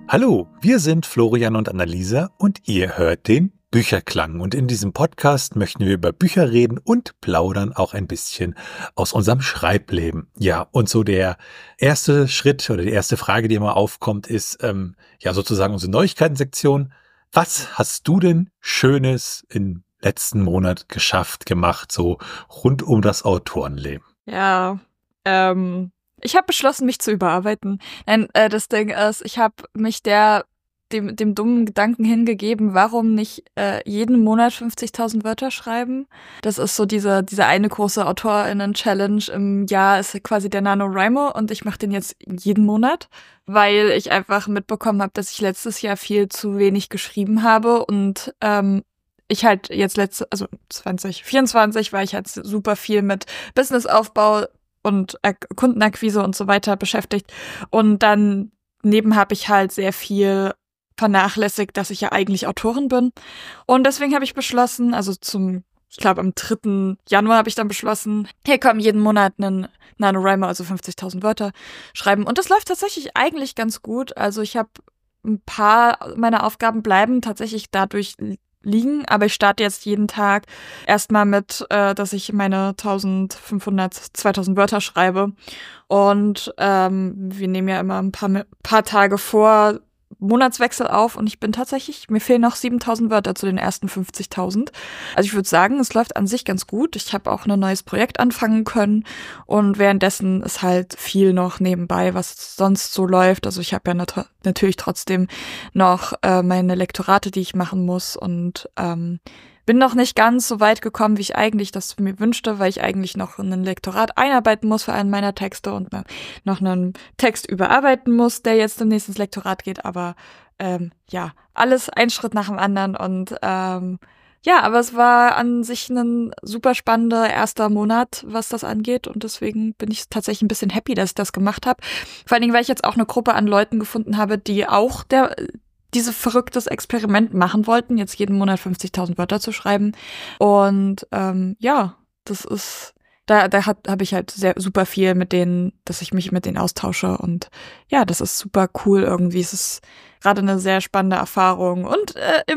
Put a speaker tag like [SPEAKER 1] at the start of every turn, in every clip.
[SPEAKER 1] Hallo, wir sind Florian und Annalisa und ihr hört den Bücherklang. Und in diesem Podcast möchten wir über Bücher reden und plaudern auch ein bisschen aus unserem Schreibleben. Ja, und so der erste Schritt oder die erste Frage, die immer aufkommt, ist ja sozusagen unsere Neuigkeiten-Sektion. Was hast du denn Schönes im letzten Monat gemacht, so rund um das Autorenleben?
[SPEAKER 2] Ja, ich habe beschlossen, mich zu überarbeiten. Nein, das Ding ist, ich habe mich dem dummen Gedanken hingegeben, warum nicht jeden Monat 50.000 Wörter schreiben. Das ist so diese eine große AutorInnen-Challenge im Jahr, ist quasi der NaNoWriMo und ich mache den jetzt jeden Monat, weil ich einfach mitbekommen habe, dass ich letztes Jahr viel zu wenig geschrieben habe und ich halt jetzt 2024 war ich halt super viel mit Businessaufbau und Kundenakquise und so weiter beschäftigt. Und dann neben habe ich halt sehr viel vernachlässigt, dass ich ja eigentlich Autorin bin. Und deswegen habe ich beschlossen, ich glaube am 3. Januar habe ich dann beschlossen, hier kommen jeden Monat einen NaNoWriMo, also 50.000 Wörter schreiben. Und das läuft tatsächlich eigentlich ganz gut. Also ich habe ein paar meiner Aufgaben bleiben tatsächlich dadurch liegen, aber ich starte jetzt jeden Tag erstmal mit, dass ich meine 1500, 2000 Wörter schreibe und wir nehmen ja immer ein paar Tage vor Monatswechsel auf und mir fehlen noch 7.000 Wörter zu den ersten 50.000. Also ich würde sagen, es läuft an sich ganz gut. Ich habe auch ein neues Projekt anfangen können und währenddessen ist halt viel noch nebenbei, was sonst so läuft. Also ich habe ja natürlich trotzdem noch meine Lektorate, die ich machen muss und bin noch nicht ganz so weit gekommen, wie ich eigentlich das mir wünschte, weil ich eigentlich noch ein Lektorat einarbeiten muss für einen meiner Texte und noch einen Text überarbeiten muss, der jetzt demnächst ins Lektorat geht. Aber ja, alles ein Schritt nach dem anderen. Und ja, aber es war an sich ein super spannender erster Monat, was das angeht. Und deswegen bin ich tatsächlich ein bisschen happy, dass ich das gemacht habe. Vor allen Dingen, weil ich jetzt auch eine Gruppe an Leuten gefunden habe, die auch dieses verrücktes Experiment machen wollten, jetzt jeden Monat 50.000 Wörter zu schreiben. Und ja, das ist, da habe ich halt super viel mit denen, dass ich mich mit denen austausche. Und ja, das ist super cool irgendwie. Es ist gerade eine sehr spannende Erfahrung. Und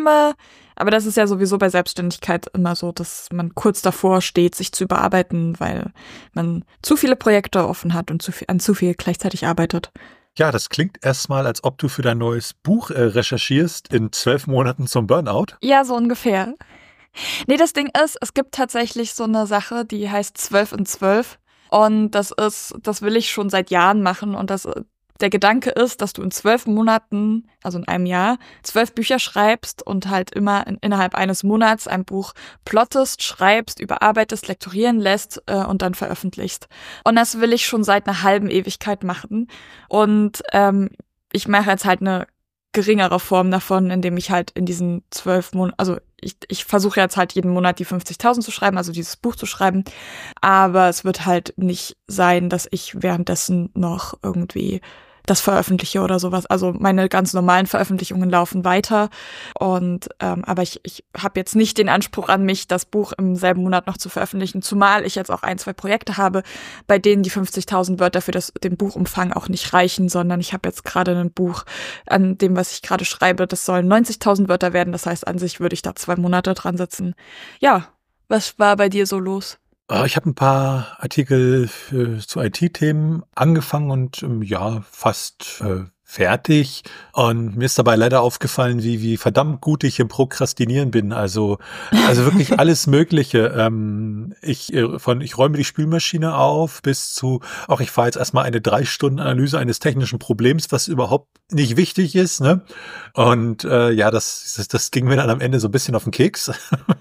[SPEAKER 2] aber das ist ja sowieso bei Selbstständigkeit immer so, dass man kurz davor steht, sich zu überarbeiten, weil man zu viele Projekte offen hat und an zu viel gleichzeitig arbeitet.
[SPEAKER 1] Ja, das klingt erstmal, als ob du für dein neues Buch recherchierst in 12 Monaten zum Burnout.
[SPEAKER 2] Ja, so ungefähr. Nee, das Ding ist, es gibt tatsächlich so eine Sache, die heißt 12 in 12. Und das will ich schon seit Jahren machen. Und der Gedanke ist, dass du in 12 Monaten, also in einem Jahr, 12 Bücher schreibst und halt immer innerhalb eines Monats ein Buch plottest, schreibst, überarbeitest, lektorieren lässt und dann veröffentlichst. Und das will ich schon seit einer halben Ewigkeit machen. Und ich mache jetzt halt eine geringere Form davon, indem ich halt in diesen 12 Monaten, also ich versuche jetzt halt jeden Monat die 50.000 zu schreiben, also dieses Buch zu schreiben, aber es wird halt nicht sein, dass ich währenddessen noch irgendwie das veröffentliche oder sowas. Also meine ganz normalen Veröffentlichungen laufen weiter und aber ich habe jetzt nicht den Anspruch an mich, das Buch im selben Monat noch zu veröffentlichen, zumal ich jetzt auch 1, 2 Projekte habe, bei denen die 50.000 Wörter für den Buchumfang auch nicht reichen, sondern ich habe jetzt gerade ein Buch, an dem, was ich gerade schreibe, das sollen 90.000 Wörter werden, das heißt, an sich würde ich da 2 Monate dran sitzen. Ja, was war bei dir so los?
[SPEAKER 1] Ich habe ein paar Artikel zu IT-Themen angefangen und ja, fast fertig. Und mir ist dabei leider aufgefallen, wie verdammt gut ich im Prokrastinieren bin. Also wirklich alles Mögliche. Ich räume die Spülmaschine auf bis zu, ich fahre jetzt erstmal eine 3-Stunden-Analyse eines technischen Problems, was überhaupt nicht wichtig ist, ne? Und ja, das ging mir dann am Ende so ein bisschen auf den Keks.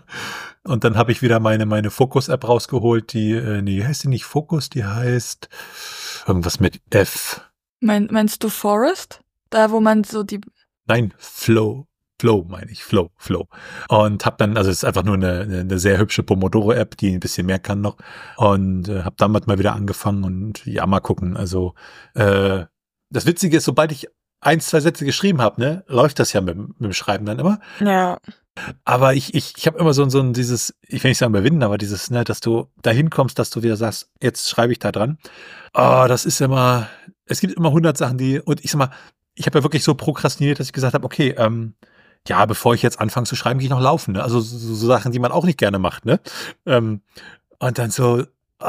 [SPEAKER 1] Und dann habe ich wieder meine Focus-App rausgeholt, wie heißt die nicht Focus, die heißt irgendwas mit F.
[SPEAKER 2] Meinst du Forest? Da, wo man so die...
[SPEAKER 1] Nein, Flow meine ich, Flow. Und habe dann, also es ist einfach nur eine sehr hübsche Pomodoro-App, die ein bisschen mehr kann noch. Und habe damit mal wieder angefangen und ja, mal gucken. Also das Witzige ist, sobald ich 1, 2 Sätze geschrieben habe, ne, läuft das ja mit dem Schreiben dann immer.
[SPEAKER 2] Ja.
[SPEAKER 1] Aber ich habe immer so dieses, ich will nicht sagen überwinden, aber dieses, ne, dass du dahin kommst, dass du wieder sagst, jetzt schreibe ich da dran. Das ist immer, es gibt immer 100 Sachen, und ich sag mal, ich habe ja wirklich so prokrastiniert, dass ich gesagt habe, okay, ja, bevor ich jetzt anfange zu schreiben, gehe ich noch laufen. Ne? Also so Sachen, die man auch nicht gerne macht. Ne? Und dann so,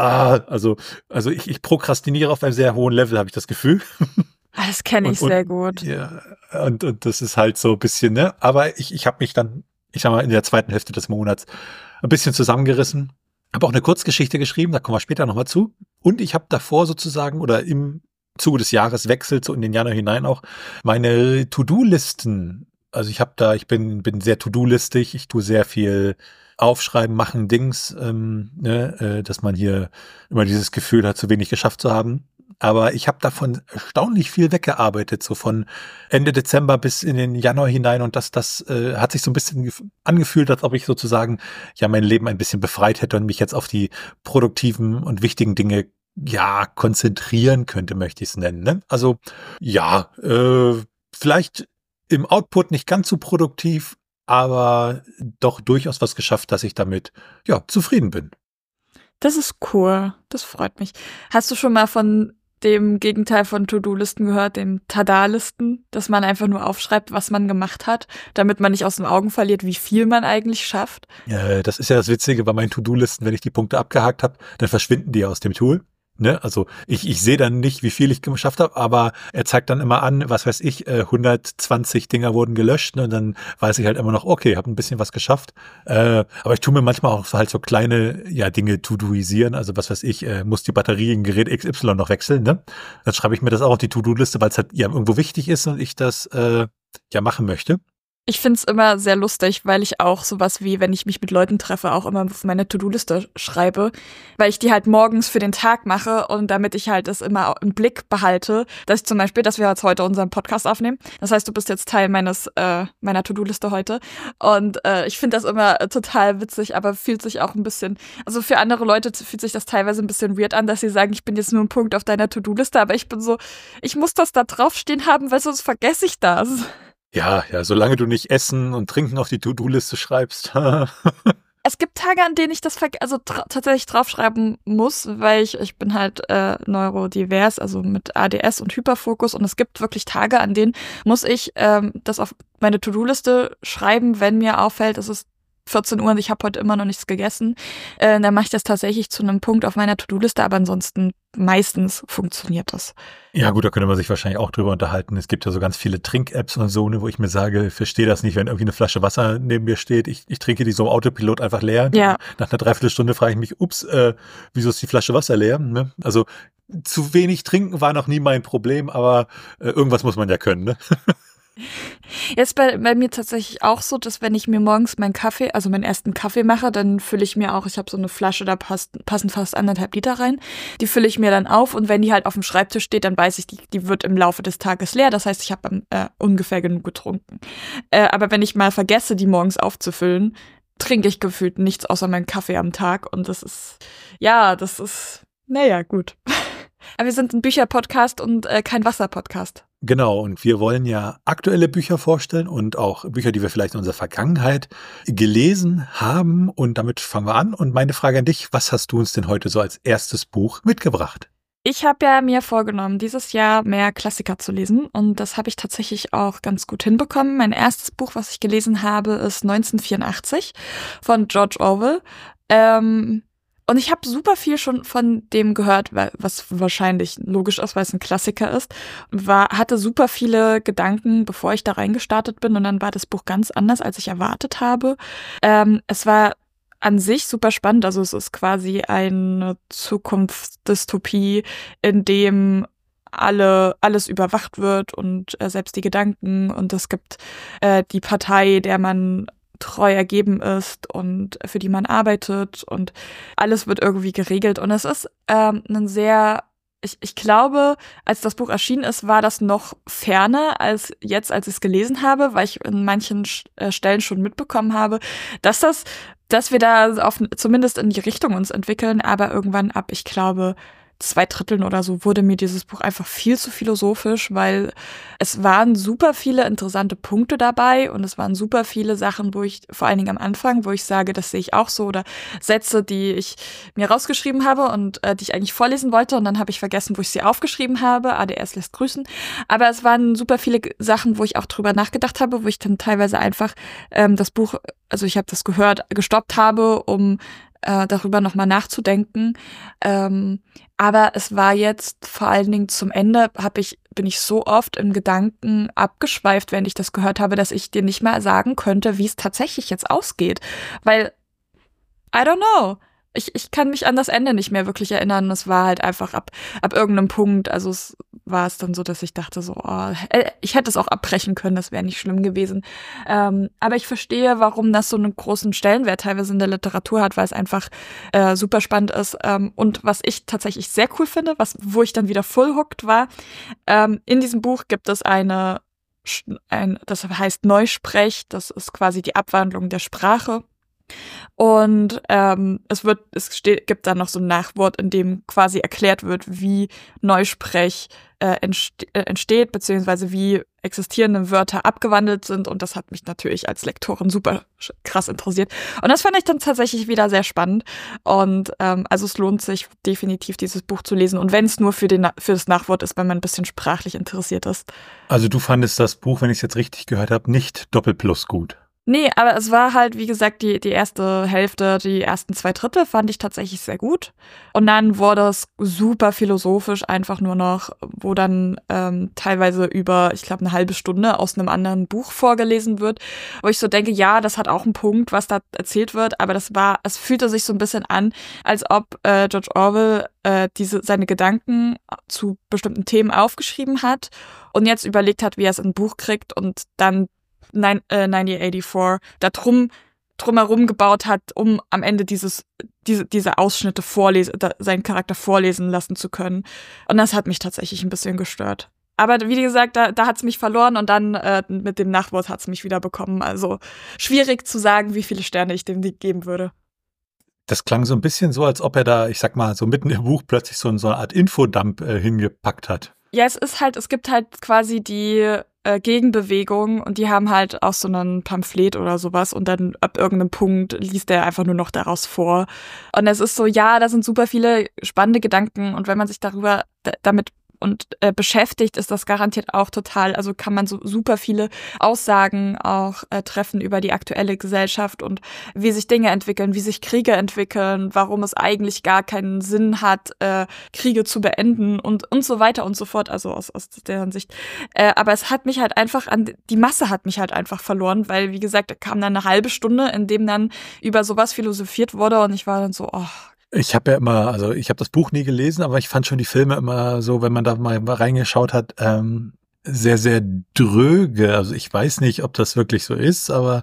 [SPEAKER 1] ich prokrastiniere auf einem sehr hohen Level, habe ich das Gefühl.
[SPEAKER 2] Das kenne ich sehr gut.
[SPEAKER 1] Ja, und das ist halt so ein bisschen, ne? Aber ich habe mich dann, ich sag mal, in der zweiten Hälfte des Monats ein bisschen zusammengerissen. Habe auch eine Kurzgeschichte geschrieben, da kommen wir später nochmal zu. Und ich habe davor sozusagen oder im Zuge des Jahreswechsels, so in den Januar hinein auch, meine To-Do-Listen. Also ich bin sehr To-Do-listig, ich tue sehr viel aufschreiben, machen, Dings, dass man hier immer dieses Gefühl hat, zu wenig geschafft zu haben. Aber ich habe davon erstaunlich viel weggearbeitet, so von Ende Dezember bis in den Januar hinein. Und das hat sich so ein bisschen angefühlt, als ob ich sozusagen ja mein Leben ein bisschen befreit hätte und mich jetzt auf die produktiven und wichtigen Dinge ja konzentrieren könnte, möchte ich es nennen. Ne? Also ja, vielleicht im Output nicht ganz so produktiv, aber doch durchaus was geschafft, dass ich damit ja zufrieden bin.
[SPEAKER 2] Das ist cool. Das freut mich. Hast du schon mal von dem Gegenteil von To-Do-Listen gehört, den Tada-Listen, dass man einfach nur aufschreibt, was man gemacht hat, damit man nicht aus den Augen verliert, wie viel man eigentlich schafft?
[SPEAKER 1] Das ist ja das Witzige bei meinen To-Do-Listen, wenn ich die Punkte abgehakt habe, dann verschwinden die aus dem Tool. Ne? Also ich sehe dann nicht, wie viel ich geschafft habe, aber er zeigt dann immer an, was weiß ich, 120 Dinger wurden gelöscht, ne? Und dann weiß ich halt immer noch, okay, habe ein bisschen was geschafft. Aber ich tue mir manchmal auch halt so kleine Dinge to-doisieren, also was weiß ich, muss die Batterie in Gerät XY noch wechseln. Ne? Dann schreibe ich mir das auch auf die To-Do-Liste, weil es halt ja irgendwo wichtig ist und ich das machen möchte.
[SPEAKER 2] Ich find's immer sehr lustig, weil ich auch sowas wie, wenn ich mich mit Leuten treffe, auch immer auf meine To-Do-Liste schreibe, weil ich die halt morgens für den Tag mache und damit ich halt das immer im Blick behalte, dass ich zum Beispiel, dass wir jetzt heute unseren Podcast aufnehmen. Das heißt, du bist jetzt Teil meiner To-Do-Liste heute und ich finde das immer total witzig, aber fühlt sich auch ein bisschen, also für andere Leute fühlt sich das teilweise ein bisschen weird an, dass sie sagen, ich bin jetzt nur ein Punkt auf deiner To-Do-Liste, aber ich bin so, ich muss das da draufstehen haben, weil sonst vergesse ich das.
[SPEAKER 1] Ja, solange du nicht Essen und Trinken auf die To-Do-Liste schreibst.
[SPEAKER 2] Es gibt Tage, an denen ich das tatsächlich draufschreiben muss, weil ich bin halt neurodivers, also mit ADS und Hyperfokus. Und es gibt wirklich Tage, an denen muss ich das auf meine To-Do-Liste schreiben, wenn mir auffällt, es ist 14 Uhr und ich habe heute immer noch nichts gegessen. Dann mache ich das tatsächlich zu einem Punkt auf meiner To-Do-Liste, aber ansonsten meistens funktioniert das.
[SPEAKER 1] Ja gut, da könnte man sich wahrscheinlich auch drüber unterhalten. Es gibt ja so ganz viele Trink-Apps und so, ne, wo ich mir sage, ich verstehe das nicht, wenn irgendwie eine Flasche Wasser neben mir steht. Ich trinke die so im Autopilot einfach leer.
[SPEAKER 2] Ja.
[SPEAKER 1] Nach einer Dreiviertelstunde frage ich mich, ups, wieso ist die Flasche Wasser leer? Ne? Also zu wenig trinken war noch nie mein Problem, aber irgendwas muss man ja können. Ne?
[SPEAKER 2] Jetzt bei mir tatsächlich auch so, dass wenn ich mir morgens meinen ersten Kaffee mache, dann fülle ich mir auch, ich habe so eine Flasche, da passen fast 1,5 Liter rein. Die fülle ich mir dann auf und wenn die halt auf dem Schreibtisch steht, dann weiß ich, die wird im Laufe des Tages leer. Das heißt, ich habe ungefähr genug getrunken. Aber wenn ich mal vergesse, die morgens aufzufüllen, trinke ich gefühlt nichts außer meinen Kaffee am Tag und das ist, naja, gut. Aber wir sind ein Bücher-Podcast und kein Wasser-Podcast.
[SPEAKER 1] Genau, und wir wollen ja aktuelle Bücher vorstellen und auch Bücher, die wir vielleicht in unserer Vergangenheit gelesen haben. Und damit fangen wir an. Und meine Frage an dich, was hast du uns denn heute so als erstes Buch mitgebracht?
[SPEAKER 2] Ich habe ja mir vorgenommen, dieses Jahr mehr Klassiker zu lesen und das habe ich tatsächlich auch ganz gut hinbekommen. Mein erstes Buch, was ich gelesen habe, ist 1984 von George Orwell. Und ich habe super viel schon von dem gehört, was wahrscheinlich logisch ist, weil es ein Klassiker ist. Und hatte super viele Gedanken, bevor ich da reingestartet bin. Und dann war das Buch ganz anders, als ich erwartet habe. Es war an sich super spannend. Also es ist quasi eine Zukunftsdystopie, in dem alles überwacht wird und selbst die Gedanken. Und es gibt die Partei, der man treu ergeben ist und für die man arbeitet und alles wird irgendwie geregelt und es ist ein sehr, ich glaube, als das Buch erschienen ist, war das noch ferner als jetzt, als ich es gelesen habe, weil ich in manchen Stellen schon mitbekommen habe, dass wir da zumindest in die Richtung uns entwickeln, aber irgendwann ab, ich glaube, 2/3 oder so wurde mir dieses Buch einfach viel zu philosophisch, weil es waren super viele interessante Punkte dabei und es waren super viele Sachen, wo ich, vor allen Dingen am Anfang, wo ich sage, das sehe ich auch so, oder Sätze, die ich mir rausgeschrieben habe und die ich eigentlich vorlesen wollte und dann habe ich vergessen, wo ich sie aufgeschrieben habe. ADS lässt grüßen. Aber es waren super viele Sachen, wo ich auch drüber nachgedacht habe, wo ich dann teilweise einfach das Buch, also ich habe das gehört, gestoppt habe, um darüber nochmal nachzudenken. Aber es war jetzt vor allen Dingen zum Ende, bin ich so oft in Gedanken abgeschweift, während ich das gehört habe, dass ich dir nicht mehr sagen könnte, wie es tatsächlich jetzt ausgeht. Weil, I don't know. Ich kann mich an das Ende nicht mehr wirklich erinnern. Es war halt einfach ab irgendeinem Punkt, also es war es dann so, dass ich dachte so, ich hätte es auch abbrechen können, das wäre nicht schlimm gewesen. Aber ich verstehe, warum das so einen großen Stellenwert teilweise in der Literatur hat, weil es einfach super spannend ist. Und was ich tatsächlich sehr cool finde, wo ich dann wieder full hooked war, in diesem Buch gibt es das heißt Neusprech, das ist quasi die Abwandlung der Sprache. Und gibt dann noch so ein Nachwort, in dem quasi erklärt wird, wie Neusprech entsteht, beziehungsweise wie existierende Wörter abgewandelt sind. Und das hat mich natürlich als Lektorin super krass interessiert. Und das fand ich dann tatsächlich wieder sehr spannend. Und also es lohnt sich definitiv, dieses Buch zu lesen. Und wenn es nur für das Nachwort ist, wenn man ein bisschen sprachlich interessiert ist.
[SPEAKER 1] Also du fandest das Buch, wenn ich es jetzt richtig gehört habe, nicht Doppelplus gut?
[SPEAKER 2] Nee, aber es war halt, wie gesagt, die erste Hälfte, die ersten 2/3 fand ich tatsächlich sehr gut. Und dann wurde es super philosophisch einfach nur noch, wo dann teilweise über, ich glaube, eine halbe Stunde aus einem anderen Buch vorgelesen wird, wo ich so denke, ja, das hat auch einen Punkt, was da erzählt wird, aber es fühlte sich so ein bisschen an, als ob George Orwell seine Gedanken zu bestimmten Themen aufgeschrieben hat und jetzt überlegt hat, wie er es in ein Buch kriegt und dann 1984 da drumherum gebaut hat, um am Ende diese Ausschnitte seinen Charakter vorlesen lassen zu können. Und das hat mich tatsächlich ein bisschen gestört. Aber wie gesagt, da hat es mich verloren und dann mit dem Nachwort hat es mich wieder bekommen. Also schwierig zu sagen, wie viele Sterne ich dem geben würde.
[SPEAKER 1] Das klang so ein bisschen so, als ob er da, ich sag mal, so mitten im Buch plötzlich so eine Art Infodump hingepackt hat.
[SPEAKER 2] Ja, es gibt halt quasi die Gegenbewegung und die haben halt auch so einen Pamphlet oder sowas und dann ab irgendeinem Punkt liest er einfach nur noch daraus vor. Und es ist so, ja, da sind super viele spannende Gedanken und wenn man sich damit beschäftigt, ist das garantiert auch total, also kann man so super viele Aussagen auch treffen über die aktuelle Gesellschaft und wie sich Dinge entwickeln, wie sich Kriege entwickeln, warum es eigentlich gar keinen Sinn hat, Kriege zu beenden und so weiter und so fort, also aus deren Sicht. Aber es hat mich halt einfach die Masse hat mich halt einfach verloren, weil, wie gesagt, da kam dann eine halbe Stunde, in dem dann über sowas philosophiert wurde und ich war dann so,
[SPEAKER 1] ich habe das Buch nie gelesen, aber ich fand schon die Filme immer so, wenn man da mal reingeschaut hat, sehr, sehr dröge. Also ich weiß nicht, ob das wirklich so ist, aber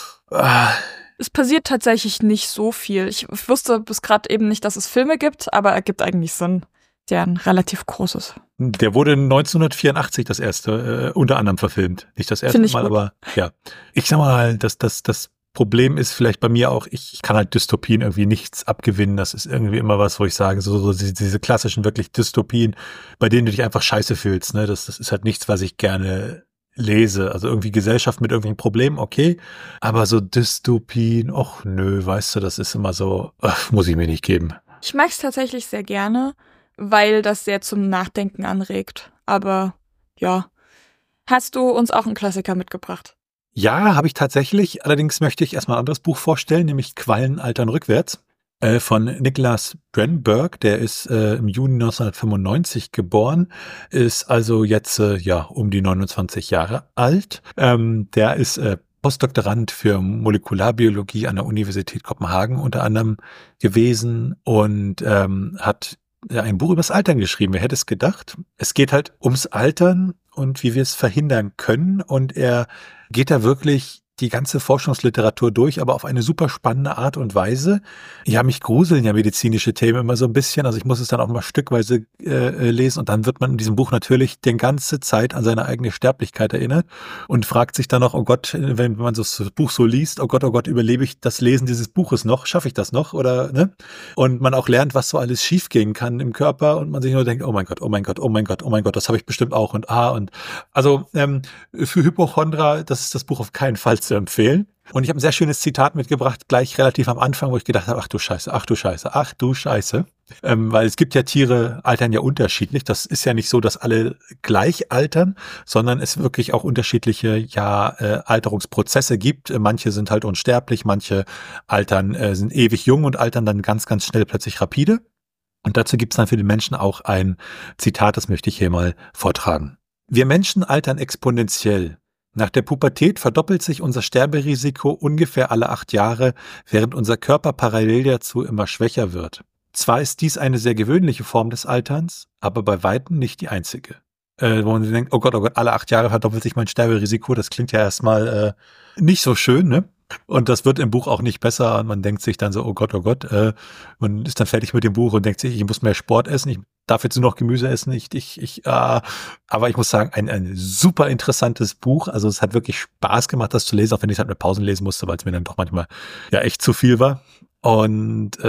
[SPEAKER 2] es passiert tatsächlich nicht so viel. Ich wusste bis gerade eben nicht, dass es Filme gibt, aber er gibt eigentlich Sinn. Der ein relativ großes.
[SPEAKER 1] Der wurde 1984 das erste, unter anderem verfilmt. Nicht das erste Mal, gut. Aber ja. Ich sag mal, das Problem ist vielleicht bei mir auch, ich kann halt Dystopien irgendwie nichts abgewinnen. Das ist irgendwie immer was, wo ich sage, so diese klassischen wirklich Dystopien, bei denen du dich einfach scheiße fühlst. Ne? Das ist halt nichts, was ich gerne lese. Also irgendwie Gesellschaft mit irgendwelchen Problemen, okay. Aber so Dystopien, och nö, weißt du, das ist immer so, muss ich mir nicht geben.
[SPEAKER 2] Ich mag es tatsächlich sehr gerne, weil das sehr zum Nachdenken anregt. Aber ja. Hast du uns auch einen Klassiker mitgebracht?
[SPEAKER 1] Ja, habe ich tatsächlich. Allerdings möchte ich erstmal ein anderes Buch vorstellen, nämlich Quallen altern rückwärts von Nicholas Brandenburg. Der ist im Juni 1995 geboren, ist also jetzt um die 29 Jahre alt. Der ist Postdoktorand für Molekularbiologie an der Universität Kopenhagen unter anderem gewesen und hat ein Buch über das Altern geschrieben. Wer hätte es gedacht? Es geht halt ums Altern und wie wir es verhindern können. Und er geht da wirklich die ganze Forschungsliteratur durch, aber auf eine super spannende Art und Weise. Ja, mich gruseln ja medizinische Themen immer so ein bisschen. Also ich muss es dann auch mal stückweise lesen und dann wird man in diesem Buch natürlich die ganze Zeit an seine eigene Sterblichkeit erinnert und fragt sich dann noch, oh Gott, wenn man so das Buch so liest, oh Gott, überlebe ich das Lesen dieses Buches noch? Schaffe ich das noch? Oder, ne? Und man auch lernt, was so alles schiefgehen kann im Körper und man sich nur denkt, oh mein Gott, das habe ich bestimmt auch und also für Hypochondra, das ist das Buch auf keinen Fall zu empfehlen. Und ich habe ein sehr schönes Zitat mitgebracht, gleich relativ am Anfang, wo ich gedacht habe, ach du Scheiße. Weil es gibt ja Tiere, altern ja unterschiedlich. Das ist ja nicht so, dass alle gleich altern, sondern es wirklich auch unterschiedliche Alterungsprozesse gibt. Manche sind halt unsterblich, manche altern, sind ewig jung und altern dann ganz, ganz schnell plötzlich rapide. Und dazu gibt es dann für den Menschen auch ein Zitat, das möchte ich hier mal vortragen. Wir Menschen altern exponentiell. Nach der Pubertät verdoppelt sich unser Sterberisiko ungefähr alle 8 Jahre, während unser Körper parallel dazu immer schwächer wird. Zwar ist dies eine sehr gewöhnliche Form des Alterns, aber bei weitem nicht die einzige. Wo man sich denkt, oh Gott, alle 8 Jahre verdoppelt sich mein Sterberisiko, das klingt ja erstmal nicht so schön, ne? Und das wird im Buch auch nicht besser und man denkt sich dann so, oh Gott, man ist dann fertig mit dem Buch und denkt sich, ich muss mehr Sport essen, ich darf jetzt nur noch Gemüse essen, aber ich muss sagen, ein super interessantes Buch, also es hat wirklich Spaß gemacht, das zu lesen, auch wenn ich es halt mit Pausen lesen musste, weil es mir dann doch manchmal ja echt zu viel war und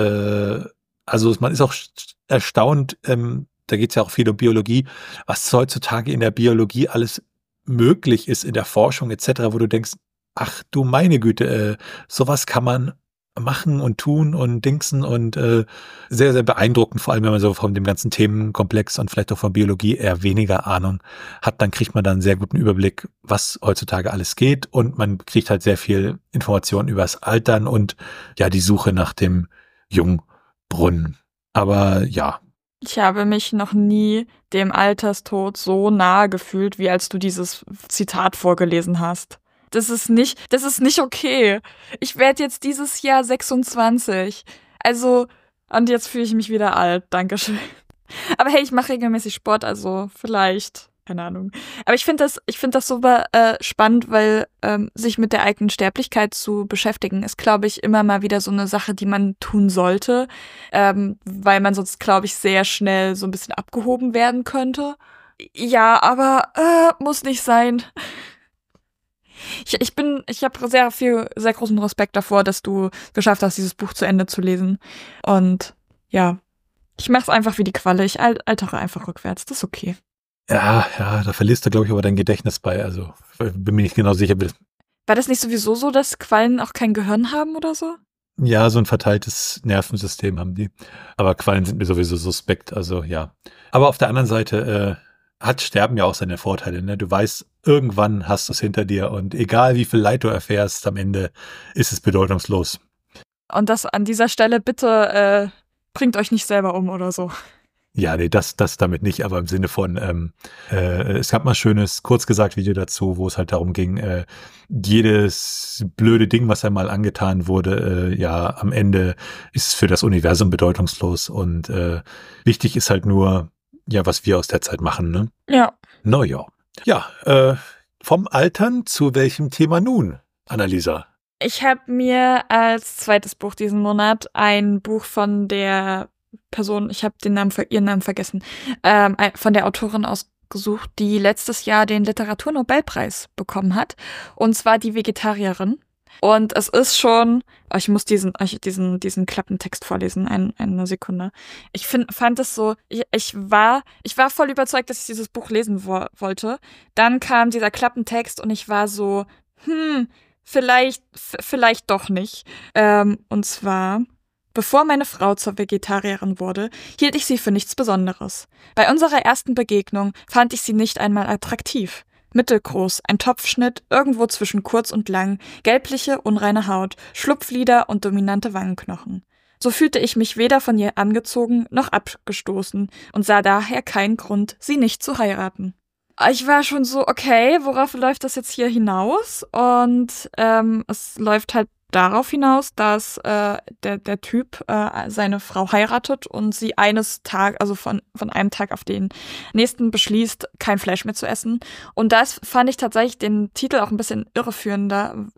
[SPEAKER 1] also man ist auch erstaunt, da geht es ja auch viel um Biologie, was heutzutage in der Biologie alles möglich ist in der Forschung etc., wo du denkst, ach du meine Güte, sowas kann man machen und tun und dingsen und sehr, sehr beeindruckend, vor allem wenn man so von dem ganzen Themenkomplex und vielleicht auch von Biologie eher weniger Ahnung hat, dann kriegt man dann einen sehr guten Überblick, was heutzutage alles geht und man kriegt halt sehr viel Informationen über das Altern und ja, die Suche nach dem Jungbrunnen. Aber ja.
[SPEAKER 2] Ich habe mich noch nie dem Alterstod so nahe gefühlt, wie als du dieses Zitat vorgelesen hast. Das ist nicht okay. Ich werde jetzt dieses Jahr 26. Also, und jetzt fühle ich mich wieder alt. Dankeschön. Aber hey, ich mache regelmäßig Sport, also vielleicht, keine Ahnung. Aber ich finde das super spannend, weil sich mit der eigenen Sterblichkeit zu beschäftigen, ist, glaube ich, immer mal wieder so eine Sache, die man tun sollte, weil man sonst, glaube ich, sehr schnell so ein bisschen abgehoben werden könnte. Ja, aber muss nicht sein. Ich habe sehr großen Respekt davor, dass du geschafft hast, dieses Buch zu Ende zu lesen. Und ja, ich mach's einfach wie die Qualle. Ich altere einfach rückwärts. Das ist okay.
[SPEAKER 1] Ja, da verlierst du, glaube ich, aber dein Gedächtnis bei. Also, bin mir nicht genau sicher.
[SPEAKER 2] War das nicht sowieso so, dass Quallen auch kein Gehirn haben oder so?
[SPEAKER 1] Ja, so ein verteiltes Nervensystem haben die. Aber Quallen sind mir sowieso suspekt, also ja. Aber auf der anderen Seite hat Sterben ja auch seine Vorteile, ne? Du weißt, irgendwann hast du es hinter dir und egal wie viel Leid du erfährst, am Ende ist es bedeutungslos.
[SPEAKER 2] Und das an dieser Stelle bitte bringt euch nicht selber um oder so.
[SPEAKER 1] Ja, nee, das damit nicht, aber im Sinne von, es gab mal ein schönes, kurz gesagt Video dazu, wo es halt darum ging, jedes blöde Ding, was einmal angetan wurde, ja, am Ende ist für das Universum bedeutungslos und wichtig ist halt nur, ja, was wir aus der Zeit machen, ne?
[SPEAKER 2] Ja.
[SPEAKER 1] Naja. Ja, vom Altern zu welchem Thema nun, Annalisa?
[SPEAKER 2] Ich habe mir als zweites Buch diesen Monat ein Buch von der Person, ich habe ihren Namen vergessen, von der Autorin ausgesucht, die letztes Jahr den Literaturnobelpreis bekommen hat. Und zwar Die Vegetarierin. Und es ist schon, ich muss diesen Klappentext vorlesen, eine Sekunde. Ich fand es so, ich war voll überzeugt, dass ich dieses Buch lesen wollte. Dann kam dieser Klappentext und ich war so, vielleicht doch nicht. Und zwar: Bevor meine Frau zur Vegetarierin wurde, hielt ich sie für nichts Besonderes. Bei unserer ersten Begegnung fand ich sie nicht einmal attraktiv. Mittelgroß, ein Topfschnitt, irgendwo zwischen kurz und lang, gelbliche, unreine Haut, Schlupflider und dominante Wangenknochen. So fühlte ich mich weder von ihr angezogen noch abgestoßen und sah daher keinen Grund, sie nicht zu heiraten. Ich war schon so, okay, worauf läuft das jetzt hier hinaus? Und es läuft halt darauf hinaus, dass der Typ seine Frau heiratet und sie also von einem Tag auf den nächsten beschließt, kein Fleisch mehr zu essen. Und das fand ich tatsächlich den Titel auch ein bisschen irreführend,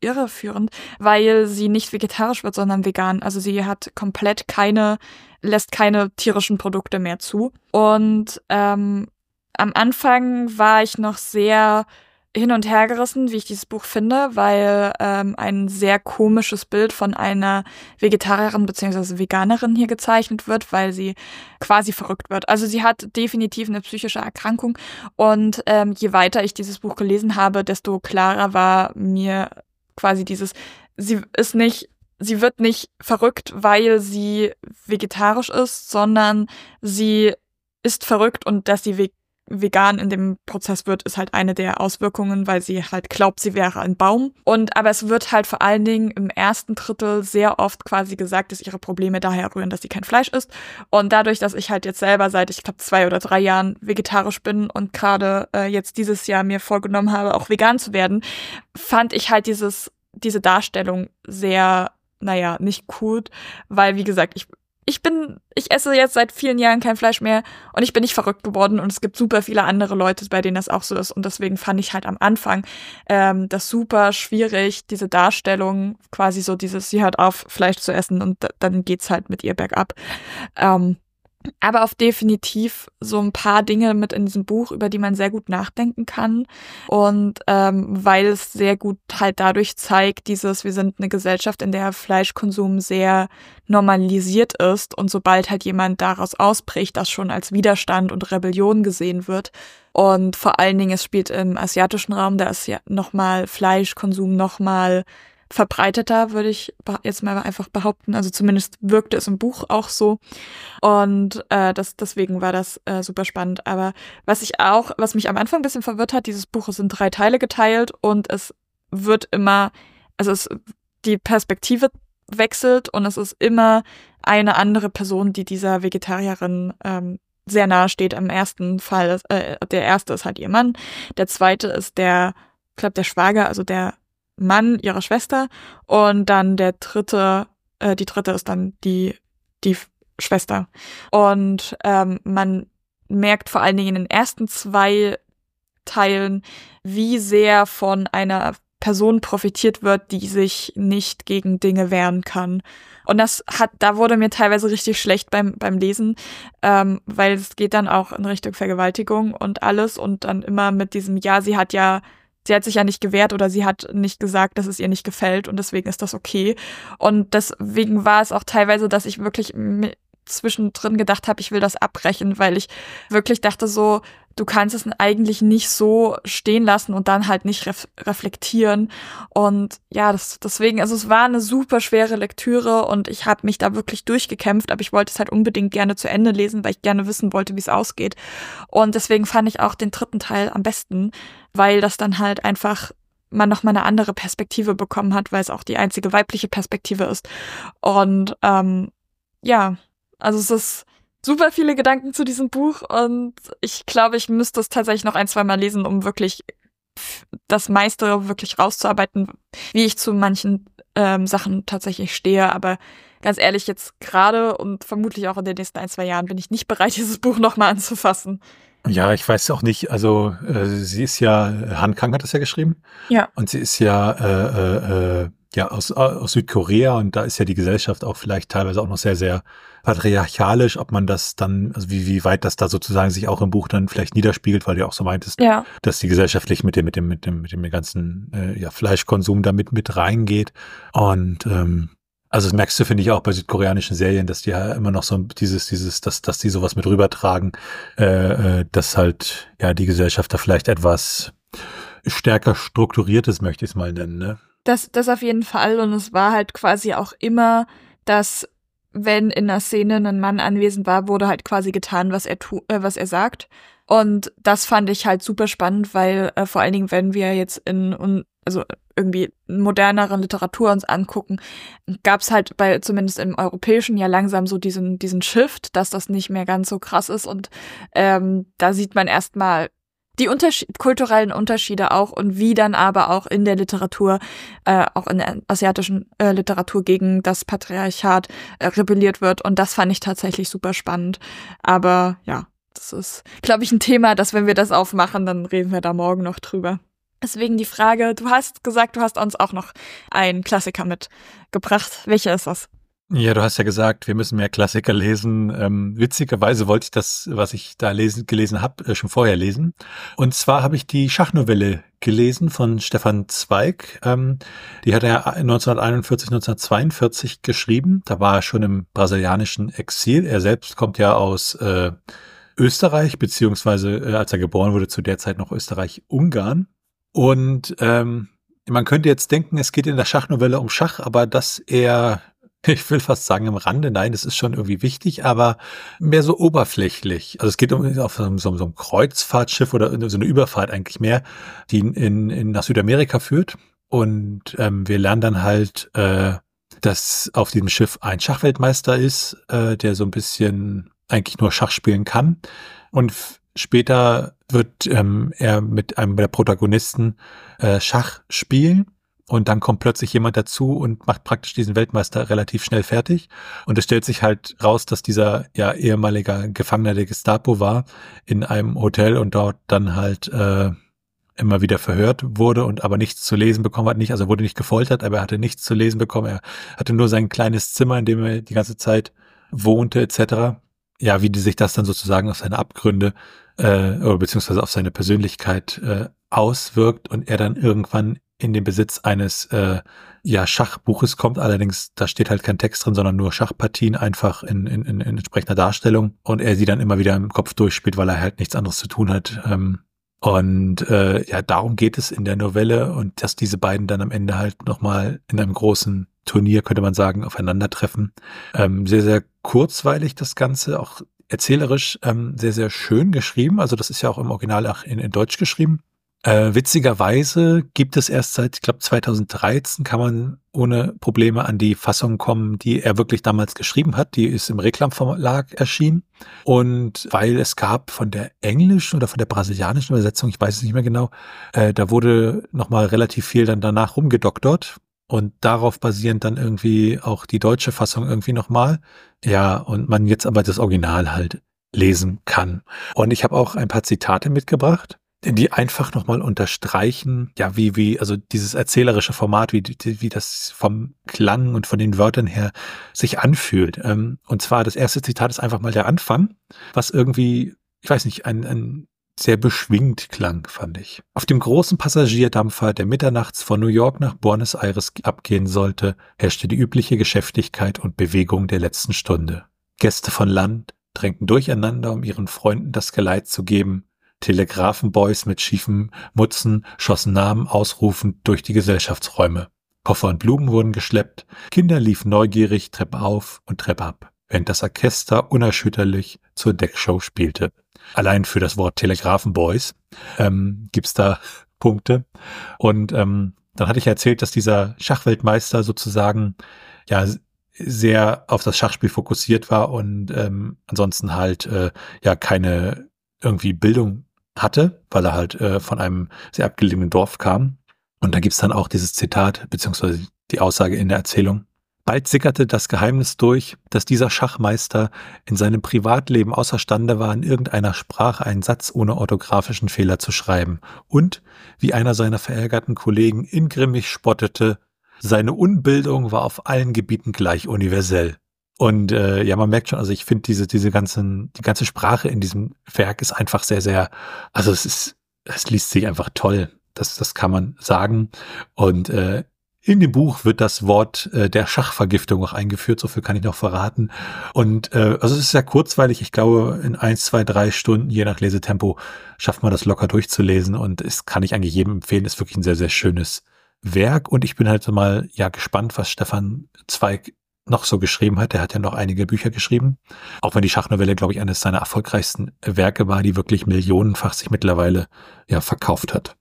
[SPEAKER 2] weil sie nicht vegetarisch wird, sondern vegan. Also sie hat komplett lässt keine tierischen Produkte mehr zu. Und am Anfang war ich noch sehr hin und her gerissen, wie ich dieses Buch finde, weil ein sehr komisches Bild von einer Vegetarierin bzw. Veganerin hier gezeichnet wird, weil sie quasi verrückt wird. Also sie hat definitiv eine psychische Erkrankung und je weiter ich dieses Buch gelesen habe, desto klarer war mir quasi sie wird nicht verrückt, weil sie vegetarisch ist, sondern sie ist verrückt und dass sie vegan in dem Prozess wird, ist halt eine der Auswirkungen, weil sie halt glaubt, sie wäre ein Baum. Aber es wird halt vor allen Dingen im ersten Drittel sehr oft quasi gesagt, dass ihre Probleme daher rühren, dass sie kein Fleisch isst. Und dadurch, dass ich halt jetzt selber seit, ich glaube, 2 oder 3 Jahren vegetarisch bin und gerade jetzt dieses Jahr mir vorgenommen habe, auch vegan zu werden, fand ich halt diese Darstellung sehr, nicht cool, weil, wie gesagt, ich esse jetzt seit vielen Jahren kein Fleisch mehr und ich bin nicht verrückt geworden und es gibt super viele andere Leute, bei denen das auch so ist und deswegen fand ich halt am Anfang das super schwierig, diese Darstellung, quasi so sie hört auf, Fleisch zu essen und dann geht's halt mit ihr bergab. Aber auf definitiv so ein paar Dinge mit in diesem Buch, über die man sehr gut nachdenken kann. Und weil es sehr gut halt dadurch zeigt, wir sind eine Gesellschaft, in der Fleischkonsum sehr normalisiert ist. Und sobald halt jemand daraus ausbricht, das schon als Widerstand und Rebellion gesehen wird. Und vor allen Dingen, es spielt im asiatischen Raum, da ist ja nochmal Fleischkonsum nochmal verbreiteter, würde ich jetzt mal einfach behaupten. Also zumindest wirkte es im Buch auch so. Und deswegen war das super spannend. Aber was mich am Anfang ein bisschen verwirrt hat, dieses Buch ist in 3 Teile geteilt und es wird immer, die Perspektive wechselt und es ist immer eine andere Person, die dieser Vegetarierin sehr nahe steht. Im ersten Fall, der erste ist halt ihr Mann, der zweite ist der Schwager, also der Mann ihrer Schwester und dann die dritte ist dann die Schwester. Und man merkt vor allen Dingen in den ersten 2 Teilen, wie sehr von einer Person profitiert wird, die sich nicht gegen Dinge wehren kann. Und da wurde mir teilweise richtig schlecht beim Lesen, weil es geht dann auch in Richtung Vergewaltigung und alles und dann immer mit diesem, sie hat sich ja nicht gewehrt oder sie hat nicht gesagt, dass es ihr nicht gefällt und deswegen ist das okay. Und deswegen war es auch teilweise, dass ich wirklich zwischendrin gedacht habe, ich will das abbrechen, weil ich wirklich dachte so, du kannst es eigentlich nicht so stehen lassen und dann halt nicht reflektieren. Und ja, deswegen, also es war eine super schwere Lektüre und ich habe mich da wirklich durchgekämpft, aber ich wollte es halt unbedingt gerne zu Ende lesen, weil ich gerne wissen wollte, wie es ausgeht. Und deswegen fand ich auch den 3. Teil am besten, weil das dann halt einfach man nochmal eine andere Perspektive bekommen hat, weil es auch die einzige weibliche Perspektive ist. Und also es ist super viele Gedanken zu diesem Buch und ich glaube, ich müsste es tatsächlich noch 1-2 Mal lesen, um wirklich das meiste wirklich rauszuarbeiten, wie ich zu manchen Sachen tatsächlich stehe. Aber ganz ehrlich, jetzt gerade und vermutlich auch in den nächsten 1-2 Jahren bin ich nicht bereit, dieses Buch nochmal anzufassen.
[SPEAKER 1] Ja, ich weiß auch nicht, also sie ist ja, Han Kang hat das ja geschrieben.
[SPEAKER 2] Ja.
[SPEAKER 1] Und sie ist ja aus Südkorea und da ist ja die Gesellschaft auch vielleicht teilweise auch noch sehr, sehr patriarchalisch, ob man das dann, also wie weit das da sozusagen sich auch im Buch dann vielleicht niederspiegelt, weil du ja auch so meintest, dass die gesellschaftlich mit dem ganzen Fleischkonsum da mit reingeht. Und also das merkst du, finde ich, auch bei südkoreanischen Serien, dass die ja immer noch so dass die sowas mit rübertragen, dass halt die Gesellschaft da vielleicht etwas stärker strukturiert ist, möchte ich es mal nennen, ne?
[SPEAKER 2] Das auf jeden Fall. Und es war halt quasi auch immer, dass wenn in einer Szene ein Mann anwesend war, wurde halt quasi getan, was er sagt. Und das fand ich halt super spannend, weil vor allen Dingen, wenn wir jetzt irgendwie modernere Literatur uns angucken, gab es halt zumindest im Europäischen ja langsam so diesen Shift, dass das nicht mehr ganz so krass ist. Und da sieht man erstmal die kulturellen Unterschiede auch und wie dann aber auch in der Literatur, auch in der asiatischen Literatur gegen das Patriarchat rebelliert wird. Und das fand ich tatsächlich super spannend. Aber ja, das ist, glaube ich, ein Thema, dass wenn wir das aufmachen, dann reden wir da morgen noch drüber. Deswegen die Frage, du hast gesagt, du hast uns auch noch einen Klassiker mitgebracht. Welcher ist das?
[SPEAKER 1] Ja, du hast ja gesagt, wir müssen mehr Klassiker lesen. Witzigerweise wollte ich das, was ich da gelesen habe, schon vorher lesen. Und zwar habe ich die Schachnovelle gelesen von Stefan Zweig. Die hat er 1941, 1942 geschrieben. Da war er schon im brasilianischen Exil. Er selbst kommt ja aus Österreich, beziehungsweise als er geboren wurde, zu der Zeit noch Österreich-Ungarn. Und man könnte jetzt denken, es geht in der Schachnovelle um Schach, aber das eher, ich will fast sagen am Rande, nein, das ist schon irgendwie wichtig, aber mehr so oberflächlich. Also es geht auf so ein Kreuzfahrtschiff oder so eine Überfahrt eigentlich mehr, die nach Südamerika führt. Und wir lernen dann halt, dass auf diesem Schiff ein Schachweltmeister ist, der so ein bisschen eigentlich nur Schach spielen kann. Und später wird er mit einem der Protagonisten Schach spielen. Und dann kommt plötzlich jemand dazu und macht praktisch diesen Weltmeister relativ schnell fertig. Und es stellt sich halt raus, dass dieser ja ehemaliger Gefangener der Gestapo war in einem Hotel und dort dann halt immer wieder verhört wurde und aber nichts zu lesen bekommen hat. Also er wurde nicht gefoltert, aber er hatte nichts zu lesen bekommen. Er hatte nur sein kleines Zimmer, in dem er die ganze Zeit wohnte etc. Ja, wie sich das dann sozusagen auf seine Abgründe oder beziehungsweise auf seine Persönlichkeit auswirkt und er dann irgendwann in den Besitz eines Schachbuches kommt. Allerdings, da steht halt kein Text drin, sondern nur Schachpartien einfach in entsprechender Darstellung und er sie dann immer wieder im Kopf durchspielt, weil er halt nichts anderes zu tun hat. Darum geht es in der Novelle und dass diese beiden dann am Ende halt nochmal in einem großen Turnier, könnte man sagen, aufeinandertreffen. Sehr, sehr kurzweilig das Ganze, auch erzählerisch sehr, sehr schön geschrieben. Also das ist ja auch im Original auch in Deutsch geschrieben. Witzigerweise gibt es erst seit, ich glaube 2013 kann man ohne Probleme an die Fassung kommen, die er wirklich damals geschrieben hat. Die ist im Reklam Verlag erschienen. Und weil es gab von der englischen oder von der brasilianischen Übersetzung, ich weiß es nicht mehr genau, da wurde nochmal relativ viel dann danach rumgedoktert. Und darauf basierend dann irgendwie auch die deutsche Fassung irgendwie nochmal. Ja, und man jetzt aber das Original halt lesen kann. Und ich habe auch ein paar Zitate mitgebracht, die einfach nochmal unterstreichen, ja, also dieses erzählerische Format, wie das vom Klang und von den Wörtern her sich anfühlt. Und zwar das erste Zitat ist einfach mal der Anfang, was irgendwie, ich weiß nicht, ein sehr beschwingt klang, fand ich. Auf dem großen Passagierdampfer, der mitternachts von New York nach Buenos Aires abgehen sollte, herrschte die übliche Geschäftigkeit und Bewegung der letzten Stunde. Gäste von Land drängten durcheinander, um ihren Freunden das Geleit zu geben. Telegrafenboys mit schiefen Mutzen schossen Namen ausrufend durch die Gesellschaftsräume. Koffer und Blumen wurden geschleppt, Kinder liefen neugierig Treppe auf und Treppe ab, während das Orchester unerschütterlich zur Deckshow spielte. Allein für das Wort Telegrafenboys gibt's da Punkte. Und dann hatte ich erzählt, dass dieser Schachweltmeister sozusagen ja sehr auf das Schachspiel fokussiert war und ansonsten halt keine irgendwie Bildung hatte, weil er halt von einem sehr abgelegenen Dorf kam. Und da gibt's dann auch dieses Zitat, beziehungsweise die Aussage in der Erzählung. Bald sickerte das Geheimnis durch, dass dieser Schachmeister in seinem Privatleben außerstande war, in irgendeiner Sprache einen Satz ohne orthografischen Fehler zu schreiben. Und, wie einer seiner verärgerten Kollegen ingrimmig spottete, seine Unbildung war auf allen Gebieten gleich universell. Und man merkt schon, also ich finde die ganze Sprache in diesem Werk ist einfach sehr, sehr, also es liest sich einfach toll. Das kann man sagen. Und in dem Buch wird das Wort der Schachvergiftung auch eingeführt, so viel kann ich noch verraten. Und also es ist sehr kurzweilig, ich glaube in 1, 2, 3 Stunden, je nach Lesetempo, schafft man das locker durchzulesen und es kann ich eigentlich jedem empfehlen, ist wirklich ein sehr, sehr schönes Werk. Und ich bin halt so mal gespannt, was Stefan Zweig noch so geschrieben hat. Der hat ja noch einige Bücher geschrieben. Auch wenn die Schachnovelle, glaube ich, eines seiner erfolgreichsten Werke war, die wirklich millionenfach sich mittlerweile verkauft hat.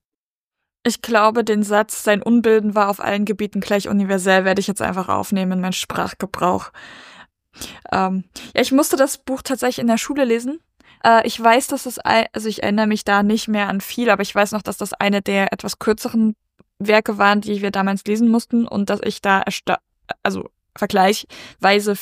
[SPEAKER 2] Ich glaube, den Satz, sein Unbilden war auf allen Gebieten gleich universell, werde ich jetzt einfach aufnehmen in meinen Sprachgebrauch. Ich musste das Buch tatsächlich in der Schule lesen. Ich weiß, dass also ich erinnere mich da nicht mehr an viel, aber ich weiß noch, dass das eine der etwas kürzeren Werke waren, die wir damals lesen mussten und dass ich da also vergleichsweise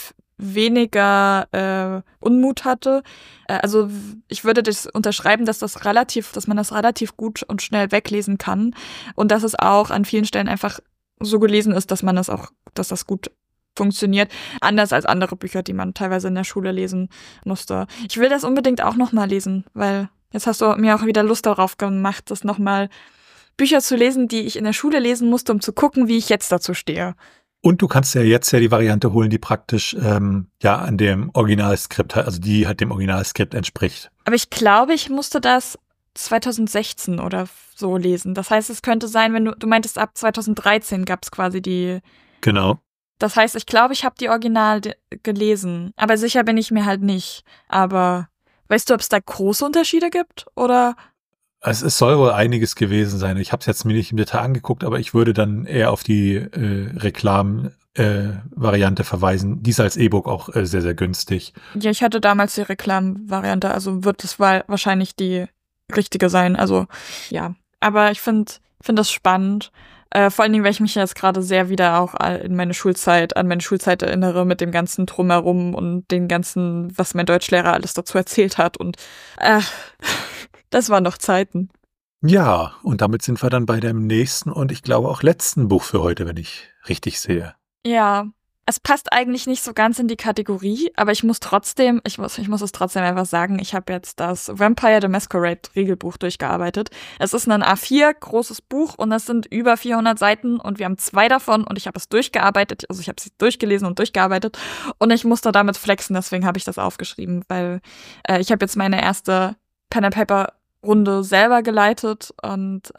[SPEAKER 2] weniger Unmut hatte. Also ich würde das unterschreiben, dass man das relativ gut und schnell weglesen kann und dass es auch an vielen Stellen einfach so gelesen ist, dass das gut funktioniert, anders als andere Bücher, die man teilweise in der Schule lesen musste. Ich will das unbedingt auch nochmal lesen, weil jetzt hast du mir auch wieder Lust darauf gemacht, das nochmal Bücher zu lesen, die ich in der Schule lesen musste, um zu gucken, wie ich jetzt dazu stehe.
[SPEAKER 1] Und du kannst ja jetzt die Variante holen, die praktisch an dem Originalskript, also die halt dem Originalskript entspricht.
[SPEAKER 2] Aber ich glaube, ich musste das 2016 oder so lesen. Das heißt, es könnte sein, wenn du meintest, ab 2013 gab es quasi die.
[SPEAKER 1] Genau.
[SPEAKER 2] Das heißt, ich glaube, ich habe die Original gelesen. Aber sicher bin ich mir halt nicht. Aber weißt du, ob es da große Unterschiede gibt? Oder?
[SPEAKER 1] Es soll wohl einiges gewesen sein. Ich habe es jetzt mir nicht im Detail angeguckt, aber ich würde dann eher auf die Reklam-Variante verweisen. Die ist als E-Book auch sehr, sehr günstig.
[SPEAKER 2] Ja, ich hatte damals die Reklam-Variante, also wird es wahrscheinlich die richtige sein. Also ja, aber ich finde das spannend. Vor allen Dingen, weil ich mich jetzt gerade sehr wieder auch an meine Schulzeit erinnere mit dem ganzen Drumherum und den ganzen, was mein Deutschlehrer alles dazu erzählt hat und das waren noch Zeiten.
[SPEAKER 1] Ja, und damit sind wir dann bei dem nächsten und ich glaube auch letzten Buch für heute, wenn ich richtig sehe.
[SPEAKER 2] Ja, es passt eigentlich nicht so ganz in die Kategorie, aber ich muss es trotzdem einfach sagen, ich habe jetzt das Vampire the Masquerade Regelbuch durchgearbeitet. Es ist ein A4 großes Buch und es sind über 400 Seiten und wir haben 2 davon und ich habe es durchgearbeitet, also ich habe es durchgelesen und durchgearbeitet und ich musste damit flexen, deswegen habe ich das aufgeschrieben, weil ich habe jetzt meine erste Pen and Paper Runde selber geleitet und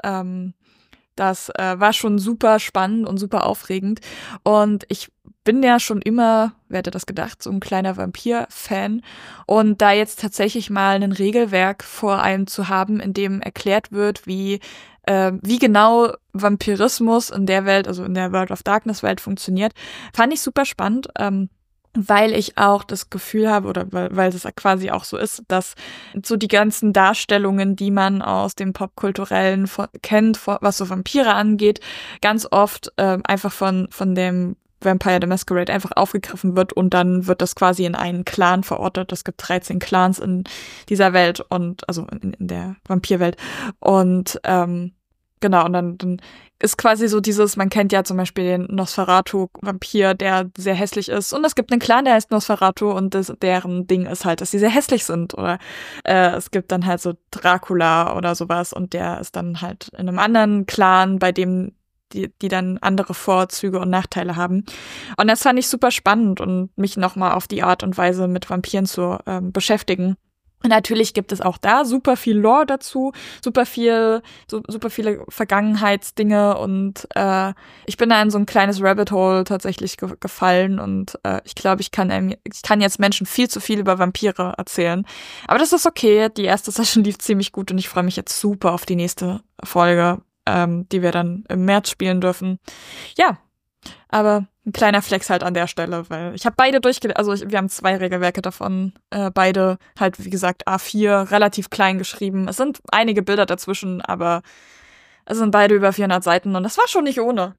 [SPEAKER 2] das war schon super spannend und super aufregend. Und ich bin ja schon immer, wer hätte das gedacht, so ein kleiner Vampir-Fan. Und da jetzt tatsächlich mal ein Regelwerk vor einem zu haben, in dem erklärt wird, wie genau Vampirismus in der Welt, also in der World of Darkness Welt funktioniert, fand ich super spannend. Weil ich auch das Gefühl habe, oder weil es quasi auch so ist, dass so die ganzen Darstellungen, die man aus dem Popkulturellen kennt, was so Vampire angeht, ganz oft einfach von dem Vampire the Masquerade einfach aufgegriffen wird und dann wird das quasi in einen Clan verortet. Es gibt 13 Clans in dieser Welt und also in der Vampirwelt und genau, und dann ist quasi so dieses, man kennt ja zum Beispiel den Nosferatu-Vampir, der sehr hässlich ist. Und es gibt einen Clan, der heißt Nosferatu und deren Ding ist halt, dass sie sehr hässlich sind. Oder es gibt dann halt so Dracula oder sowas und der ist dann halt in einem anderen Clan, bei dem die dann andere Vorzüge und Nachteile haben. Und das fand ich super spannend und mich nochmal auf die Art und Weise mit Vampiren zu beschäftigen. Und natürlich gibt es auch da super viel Lore dazu, super viele Vergangenheitsdinge und ich bin da in so ein kleines Rabbit Hole tatsächlich gefallen und ich glaube, ich kann jetzt Menschen viel zu viel über Vampire erzählen. Aber das ist okay, die erste Session lief ziemlich gut und ich freue mich jetzt super auf die nächste Folge, die wir dann im März spielen dürfen. Ja, aber ein kleiner Flex halt an der Stelle, weil ich habe beide wir haben 2 Regelwerke davon, beide halt, wie gesagt, A4, relativ klein geschrieben. Es sind einige Bilder dazwischen, aber es sind beide über 400 Seiten und das war schon nicht ohne.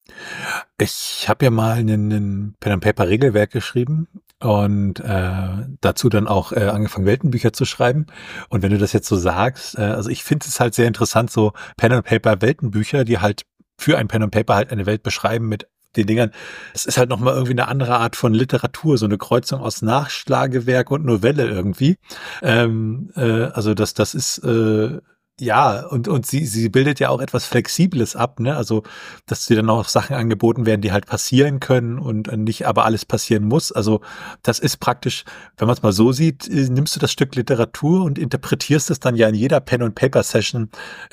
[SPEAKER 1] Ich habe ja mal ein Pen-and-Paper-Regelwerk geschrieben und dazu dann auch angefangen, Weltenbücher zu schreiben. Und wenn du das jetzt so sagst, also ich finde es halt sehr interessant, so Pen-and-Paper-Weltenbücher, die halt für ein Pen and Paper halt eine Welt beschreiben mit den Dingern. Es ist halt nochmal irgendwie eine andere Art von Literatur, so eine Kreuzung aus Nachschlagewerk und Novelle irgendwie. Also das ist ja, und sie bildet ja auch etwas Flexibles ab, ne? Also, dass dir dann auch Sachen angeboten werden, die halt passieren können und nicht aber alles passieren muss. Also, das ist praktisch, wenn man es mal so sieht, nimmst du das Stück Literatur und interpretierst es dann ja in jeder Pen-and-Paper-Session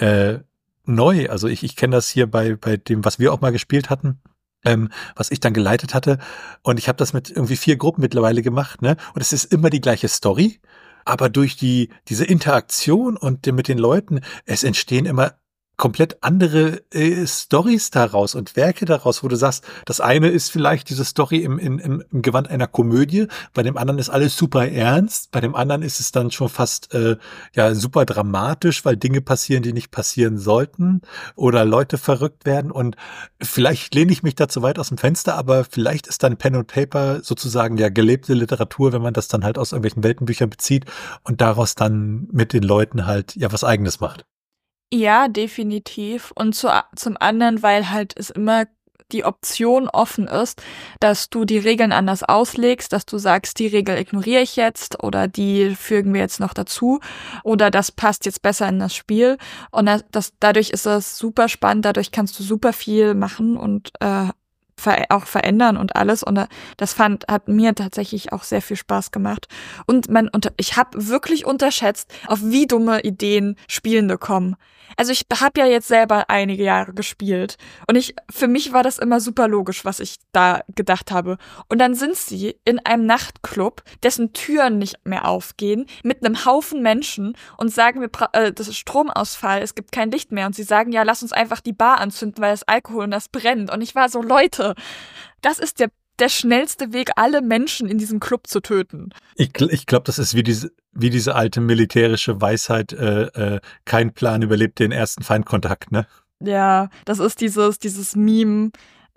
[SPEAKER 1] neu. Also ich kenne das hier bei dem, was wir auch mal gespielt hatten, was ich dann geleitet hatte. Und ich habe das mit irgendwie 4 Gruppen mittlerweile gemacht, ne? Und es ist immer die gleiche Story, aber durch diese Interaktion und mit den Leuten, es entstehen immer komplett andere Storys daraus und Werke daraus, wo du sagst, das eine ist vielleicht diese Story im Gewand einer Komödie, bei dem anderen ist alles super ernst, bei dem anderen ist es dann schon fast super dramatisch, weil Dinge passieren, die nicht passieren sollten oder Leute verrückt werden und vielleicht lehne ich mich da zu weit aus dem Fenster, aber vielleicht ist dann Pen and Paper sozusagen ja gelebte Literatur, wenn man das dann halt aus irgendwelchen Weltenbüchern bezieht und daraus dann mit den Leuten halt ja was Eigenes macht.
[SPEAKER 2] Ja, definitiv. Und zum anderen, weil halt es immer die Option offen ist, dass du die Regeln anders auslegst, dass du sagst, die Regel ignoriere ich jetzt oder die fügen wir jetzt noch dazu oder das passt jetzt besser in das Spiel. Und dadurch ist es super spannend, dadurch kannst du super viel machen und auch verändern und alles. Und das hat mir tatsächlich auch sehr viel Spaß gemacht. Und ich habe wirklich unterschätzt, auf wie dumme Ideen Spielende kommen. Also ich habe ja jetzt selber einige Jahre gespielt und für mich war das immer super logisch, was ich da gedacht habe. Und dann sind sie in einem Nachtclub, dessen Türen nicht mehr aufgehen, mit einem Haufen Menschen und sagen, das ist Stromausfall, es gibt kein Licht mehr. Und sie sagen, ja, lass uns einfach die Bar anzünden, weil das Alkohol und das brennt. Und ich war so, Leute, das ist der schnellste Weg, alle Menschen in diesem Club zu töten.
[SPEAKER 1] Ich glaube, das ist wie diese alte militärische Weisheit, kein Plan überlebt den ersten Feindkontakt, ne?
[SPEAKER 2] Ja, das ist dieses Meme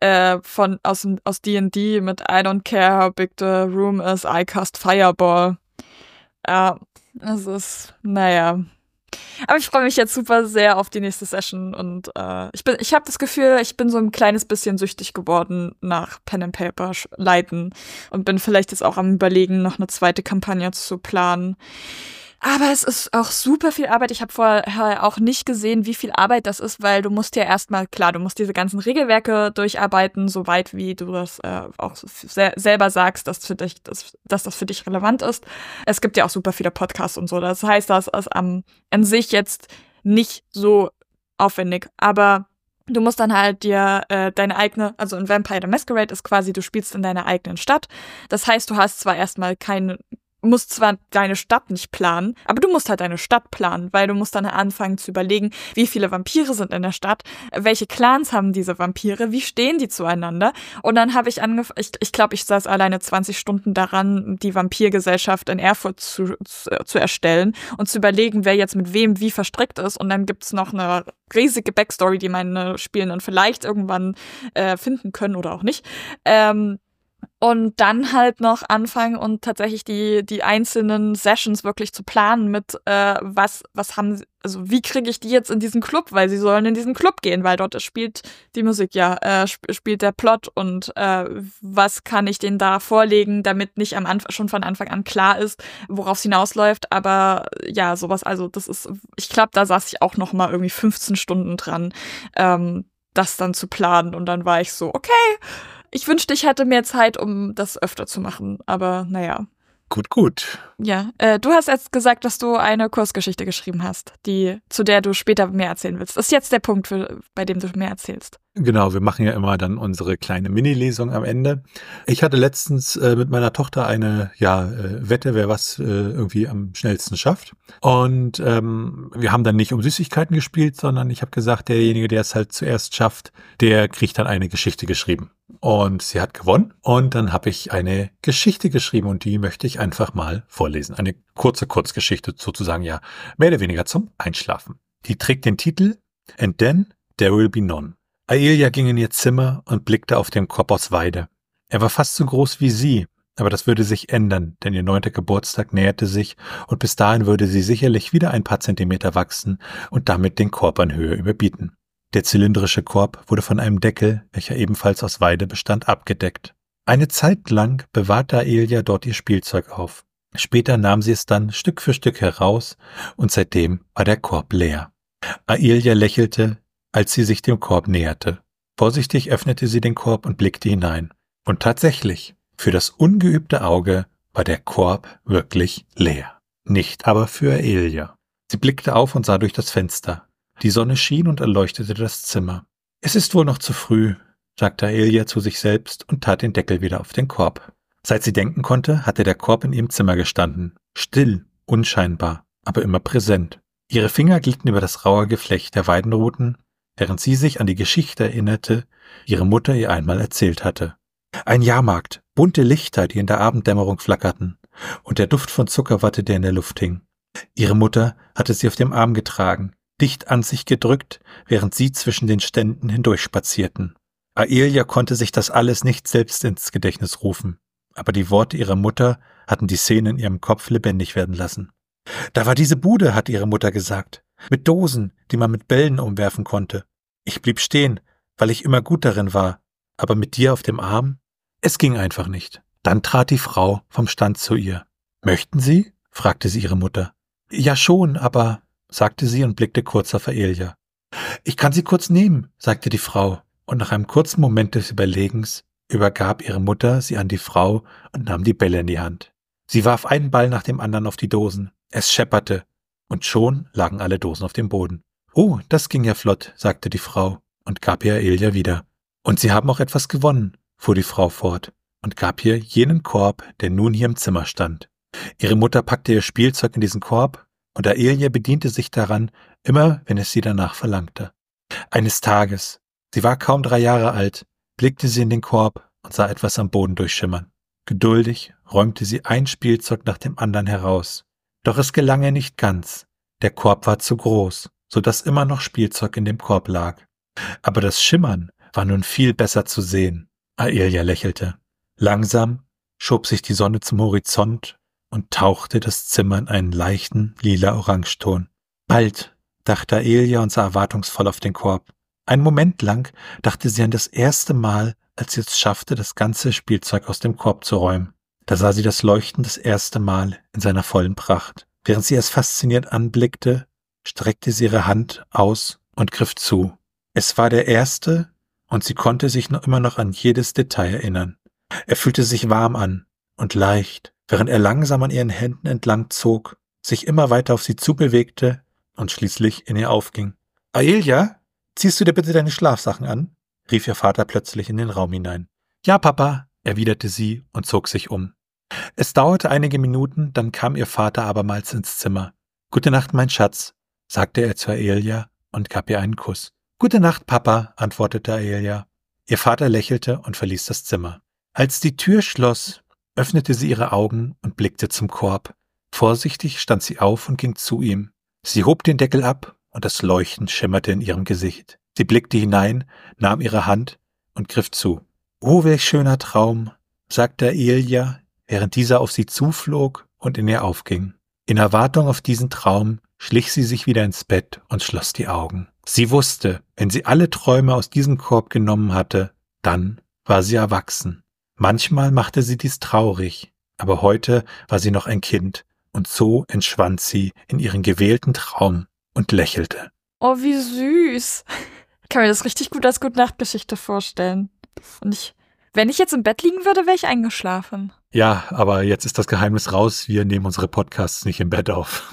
[SPEAKER 2] aus D&D mit I don't care how big the room is, I cast Fireball. Ja, das ist, naja. Aber ich freue mich jetzt super sehr auf die nächste Session und ich habe das Gefühl, ich bin so ein kleines bisschen süchtig geworden nach Pen and Paper leiten und bin vielleicht jetzt auch am Überlegen, noch eine zweite Kampagne zu planen. Aber es ist auch super viel Arbeit. Ich habe vorher auch nicht gesehen, wie viel Arbeit das ist, weil du musst ja erstmal, klar, du musst diese ganzen Regelwerke durcharbeiten, soweit wie du das auch selber sagst, dass das für dich relevant ist. Es gibt ja auch super viele Podcasts und so. Das heißt, das ist an sich jetzt nicht so aufwendig, aber du musst dann halt dir deine eigene, also in Vampire the Masquerade ist quasi, du spielst in deiner eigenen Stadt. Das heißt, du hast zwar erstmal musst zwar deine Stadt nicht planen, aber du musst halt deine Stadt planen, weil du musst dann anfangen zu überlegen, wie viele Vampire sind in der Stadt, welche Clans haben diese Vampire, wie stehen die zueinander. Und dann habe ich ich glaube, ich saß alleine 20 Stunden daran, die Vampirgesellschaft in Erfurt zu erstellen und zu überlegen, wer jetzt mit wem wie verstrickt ist. Und dann gibt's noch eine riesige Backstory, die meine Spielenden vielleicht irgendwann finden können oder auch nicht. Und dann halt noch anfangen und tatsächlich die einzelnen Sessions wirklich zu planen mit was haben sie, also wie kriege ich die jetzt in diesen Club, weil sie sollen in diesen Club gehen, weil dort spielt die Musik spielt der Plot und was kann ich denen da vorlegen, damit nicht schon von Anfang an klar ist, worauf es hinausläuft, aber ja, sowas, also das ist, ich glaube, da saß ich auch noch mal irgendwie 15 Stunden dran, das dann zu planen und dann war ich so, okay, ich wünschte, ich hätte mehr Zeit, um das öfter zu machen, aber naja.
[SPEAKER 1] Gut.
[SPEAKER 2] Ja, du hast jetzt gesagt, dass du eine Kurzgeschichte geschrieben hast, zu der du später mehr erzählen willst. Das ist jetzt der Punkt, bei dem du mehr erzählst.
[SPEAKER 1] Genau, wir machen ja immer dann unsere kleine Mini-Lesung am Ende. Ich hatte letztens mit meiner Tochter eine Wette, wer was irgendwie am schnellsten schafft. Und wir haben dann nicht um Süßigkeiten gespielt, sondern ich habe gesagt, derjenige, der es halt zuerst schafft, der kriegt dann eine Geschichte geschrieben. Und sie hat gewonnen. Und dann habe ich eine Geschichte geschrieben und die möchte ich einfach mal vorlesen. Eine kurze Kurzgeschichte sozusagen, ja, mehr oder weniger zum Einschlafen. Die trägt den Titel And Then There Will Be None. Aelia ging in ihr Zimmer und blickte auf den Korb aus Weide. Er war fast so groß wie sie, aber das würde sich ändern, denn ihr 9. Geburtstag näherte sich und bis dahin würde sie sicherlich wieder ein paar Zentimeter wachsen und damit den Korb an Höhe überbieten. Der zylindrische Korb wurde von einem Deckel, welcher ebenfalls aus Weide bestand, abgedeckt. Eine Zeit lang bewahrte Aelia dort ihr Spielzeug auf. Später nahm sie es dann Stück für Stück heraus und seitdem war der Korb leer. Aelia lächelte, als sie sich dem Korb näherte. Vorsichtig öffnete sie den Korb und blickte hinein. Und tatsächlich, für das ungeübte Auge war der Korb wirklich leer. Nicht aber für Aelia. Sie blickte auf und sah durch das Fenster. Die Sonne schien und erleuchtete das Zimmer. Es ist wohl noch zu früh, sagte Aelia zu sich selbst und tat den Deckel wieder auf den Korb. Seit sie denken konnte, hatte der Korb in ihrem Zimmer gestanden. Still, unscheinbar, aber immer präsent. Ihre Finger glitten über das raue Geflecht der Weidenruten, während sie sich an die Geschichte erinnerte, die ihre Mutter ihr einmal erzählt hatte. Ein Jahrmarkt, bunte Lichter, die in der Abenddämmerung flackerten, und der Duft von Zuckerwatte, der in der Luft hing. Ihre Mutter hatte sie auf dem Arm getragen, dicht an sich gedrückt, während sie zwischen den Ständen hindurchspazierten. Aelia konnte sich das alles nicht selbst ins Gedächtnis rufen, aber die Worte ihrer Mutter hatten die Szene in ihrem Kopf lebendig werden lassen. Da war diese Bude, hat ihre Mutter gesagt, mit Dosen, die man mit Bällen umwerfen konnte. Ich blieb stehen, weil ich immer gut darin war, aber mit dir auf dem Arm? Es ging einfach nicht. Dann trat die Frau vom Stand zu ihr. »Möchten Sie?« fragte sie ihre Mutter. »Ja schon, aber«, sagte sie und blickte kurz auf Aelia. »Ich kann sie kurz nehmen«, sagte die Frau, und nach einem kurzen Moment des Überlegens übergab ihre Mutter sie an die Frau und nahm die Bälle in die Hand. Sie warf einen Ball nach dem anderen auf die Dosen. Es schepperte, und schon lagen alle Dosen auf dem Boden. »Oh, das ging ja flott«, sagte die Frau und gab ihr Aelia wieder. »Und Sie haben auch etwas gewonnen«, fuhr die Frau fort und gab ihr jenen Korb, der nun hier im Zimmer stand. Ihre Mutter packte ihr Spielzeug in diesen Korb, und Aelia bediente sich daran, immer wenn es sie danach verlangte. Eines Tages, sie war kaum 3 Jahre alt, blickte sie in den Korb und sah etwas am Boden durchschimmern. Geduldig räumte sie ein Spielzeug nach dem anderen heraus. Doch es gelang ihr nicht ganz. Der Korb war zu groß, so dass immer noch Spielzeug in dem Korb lag. Aber das Schimmern war nun viel besser zu sehen. Aelia lächelte. Langsam schob sich die Sonne zum Horizont und tauchte das Zimmer in einen leichten, lila Orangeton. Bald, dachte Aelia und sah erwartungsvoll auf den Korb. Einen Moment lang dachte sie an das erste Mal, als sie es schaffte, das ganze Spielzeug aus dem Korb zu räumen. Da sah sie das Leuchten das erste Mal in seiner vollen Pracht. Während sie es fasziniert anblickte, streckte sie ihre Hand aus und griff zu. Es war der erste, und sie konnte sich noch immer noch an jedes Detail erinnern. Er fühlte sich warm an und leicht, während er langsam an ihren Händen entlang zog, sich immer weiter auf sie zubewegte und schließlich in ihr aufging. »Aelia, ziehst du dir bitte deine Schlafsachen an?« rief ihr Vater plötzlich in den Raum hinein. »Ja, Papa«, erwiderte sie und zog sich um. Es dauerte einige Minuten, dann kam ihr Vater abermals ins Zimmer. »Gute Nacht, mein Schatz«, sagte er zu Aelia und gab ihr einen Kuss. »Gute Nacht, Papa«, antwortete Aelia. Ihr Vater lächelte und verließ das Zimmer. Als die Tür schloss, öffnete sie ihre Augen und blickte zum Korb. Vorsichtig stand sie auf und ging zu ihm. Sie hob den Deckel ab und das Leuchten schimmerte in ihrem Gesicht. Sie blickte hinein, nahm ihre Hand und griff zu. »Oh, welch schöner Traum«, sagte Aelia, während dieser auf sie zuflog und in ihr aufging. In Erwartung auf diesen Traum schlich sie sich wieder ins Bett und schloss die Augen. Sie wusste, wenn sie alle Träume aus diesem Korb genommen hatte, dann war sie erwachsen. Manchmal machte sie dies traurig, aber heute war sie noch ein Kind, und so entschwand sie in ihren gewählten Traum und lächelte.
[SPEAKER 2] Oh, wie süß. Ich kann mir das richtig gut als Gute-Nacht-Geschichte vorstellen. Und wenn ich jetzt im Bett liegen würde, wäre ich eingeschlafen.
[SPEAKER 1] Ja, aber jetzt ist das Geheimnis raus, wir nehmen unsere Podcasts nicht im Bett auf.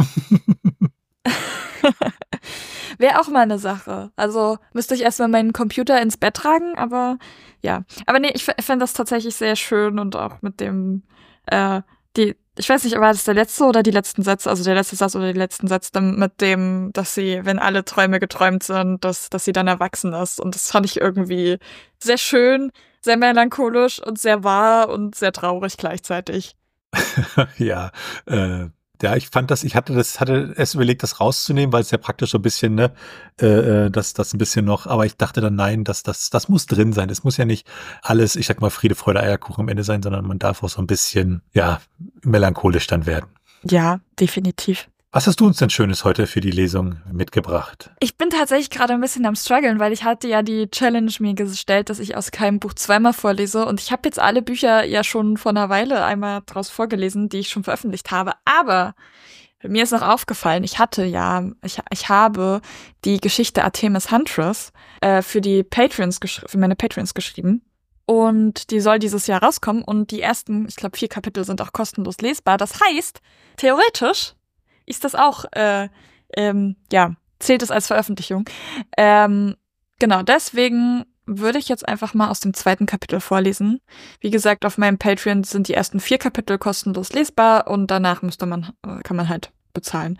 [SPEAKER 2] Wäre auch mal eine Sache. Also müsste ich erstmal meinen Computer ins Bett tragen, aber ja. Aber nee, ich fände das tatsächlich sehr schön und auch mit dem, ich weiß nicht, war das der letzte oder die letzten Sätze, also der letzte Satz oder die letzten Sätze mit dem, dass sie, wenn alle Träume geträumt sind, dass sie dann erwachsen ist. Und das fand ich irgendwie sehr schön, sehr melancholisch und sehr wahr und sehr traurig gleichzeitig.
[SPEAKER 1] Ja, ich fand das, hatte erst überlegt, das rauszunehmen, weil es ja praktisch so ein bisschen, ne, das ein bisschen noch, aber ich dachte dann, nein, das muss drin sein. Es muss ja nicht alles, ich sag mal, Friede, Freude, Eierkuchen am Ende sein, sondern man darf auch so ein bisschen, ja, melancholisch dann werden.
[SPEAKER 2] Ja, definitiv.
[SPEAKER 1] Was hast du uns denn Schönes heute für die Lesung mitgebracht?
[SPEAKER 2] Ich bin tatsächlich gerade ein bisschen am struggeln, weil ich hatte ja die Challenge mir gestellt, dass ich aus keinem Buch 2-mal vorlese. Und ich habe jetzt alle Bücher ja schon vor einer Weile einmal draus vorgelesen, die ich schon veröffentlicht habe. Aber mir ist noch aufgefallen, ich habe die Geschichte Artemis Huntress für meine Patrons geschrieben. Und die soll dieses Jahr rauskommen. Und die ersten, ich glaube 4 Kapitel sind auch kostenlos lesbar. Das heißt, theoretisch ist das auch, zählt es als Veröffentlichung. Genau, deswegen würde ich jetzt einfach mal aus dem 2. Kapitel vorlesen. Wie gesagt, auf meinem Patreon sind die ersten 4 Kapitel kostenlos lesbar und danach kann man halt bezahlen.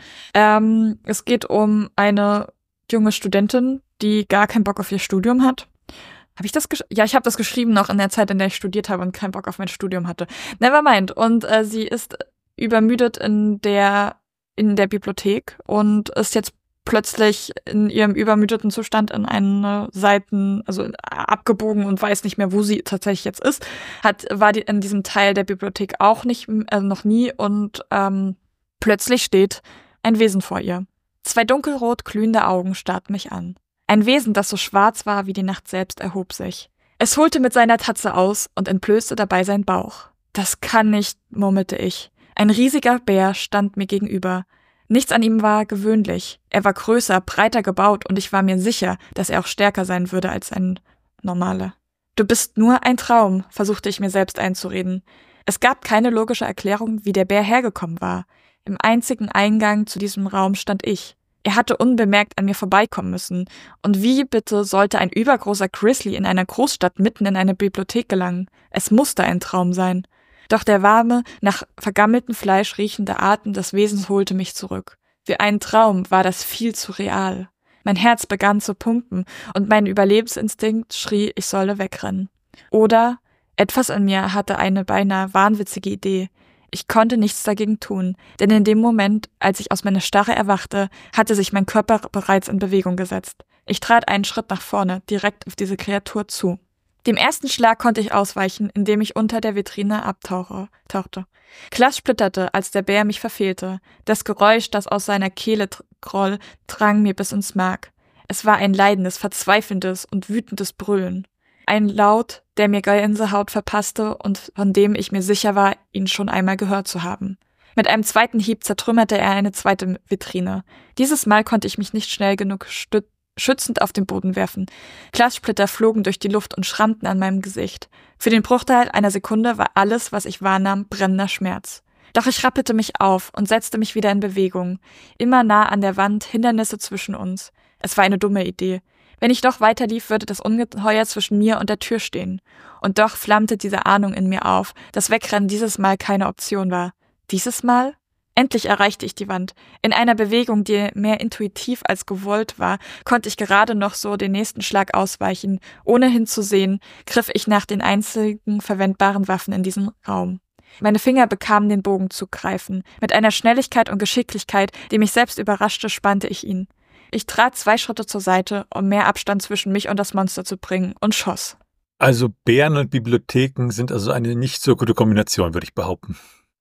[SPEAKER 2] Es geht um eine junge Studentin, die gar keinen Bock auf ihr Studium hat. Habe ich das Ja, ich habe das geschrieben noch in der Zeit, in der ich studiert habe und keinen Bock auf mein Studium hatte. Nevermind. Und sie ist übermüdet in der Bibliothek und ist jetzt plötzlich in ihrem übermüdeten Zustand in eine also abgebogen und weiß nicht mehr, wo sie tatsächlich jetzt ist. War die in diesem Teil der Bibliothek auch nicht, noch nie, und plötzlich steht ein Wesen vor ihr. 2 dunkelrot glühende Augen starrten mich an. Ein Wesen, das so schwarz war wie die Nacht selbst, erhob sich. Es holte mit seiner Tatze aus und entblößte dabei seinen Bauch. Das kann nicht, murmelte ich. Ein riesiger Bär stand mir gegenüber. Nichts an ihm war gewöhnlich. Er war größer, breiter gebaut und ich war mir sicher, dass er auch stärker sein würde als ein normaler. Du bist nur ein Traum, versuchte ich mir selbst einzureden. Es gab keine logische Erklärung, wie der Bär hergekommen war. Im einzigen Eingang zu diesem Raum stand ich. Er hatte unbemerkt an mir vorbeikommen müssen. Und wie bitte sollte ein übergroßer Grizzly in einer Großstadt mitten in eine Bibliothek gelangen? Es musste ein Traum sein. Doch der warme, nach vergammeltem Fleisch riechende Atem des Wesens holte mich zurück. Für einen Traum war das viel zu real. Mein Herz begann zu pumpen und mein Überlebensinstinkt schrie, ich solle wegrennen. Oder etwas in mir hatte eine beinahe wahnwitzige Idee. Ich konnte nichts dagegen tun, denn in dem Moment, als ich aus meiner Starre erwachte, hatte sich mein Körper bereits in Bewegung gesetzt. Ich trat einen Schritt nach vorne, direkt auf diese Kreatur zu. Dem ersten Schlag konnte ich ausweichen, indem ich unter der Vitrine tauchte. Glas splitterte, als der Bär mich verfehlte. Das Geräusch, das aus seiner Kehle groll, drang mir bis ins Mark. Es war ein leidendes, verzweifelndes und wütendes Brüllen. Ein Laut, der mir Gänsehaut verpasste und von dem ich mir sicher war, ihn schon einmal gehört zu haben. Mit einem zweiten Hieb zertrümmerte er eine zweite Vitrine. Dieses Mal konnte ich mich nicht schnell genug schützend auf den Boden werfen. Glassplitter flogen durch die Luft und schrammten an meinem Gesicht. Für den Bruchteil einer Sekunde war alles, was ich wahrnahm, brennender Schmerz. Doch ich rappelte mich auf und setzte mich wieder in Bewegung. Immer nah an der Wand, Hindernisse zwischen uns. Es war eine dumme Idee. Wenn ich doch weiterlief, würde das Ungeheuer zwischen mir und der Tür stehen. Und doch flammte diese Ahnung in mir auf, dass Wegrennen dieses Mal keine Option war. Dieses Mal? Endlich erreichte ich die Wand. In einer Bewegung, die mehr intuitiv als gewollt war, konnte ich gerade noch so den nächsten Schlag ausweichen. Ohne hinzusehen, griff ich nach den einzigen verwendbaren Waffen in diesem Raum. Meine Finger bekamen den Bogen zu greifen. Mit einer Schnelligkeit und Geschicklichkeit, die mich selbst überraschte, spannte ich ihn. Ich trat 2 Schritte zur Seite, um mehr Abstand zwischen mich und das Monster zu bringen, und schoss.
[SPEAKER 1] Also Bären und Bibliotheken sind also eine nicht so gute Kombination, würde ich behaupten.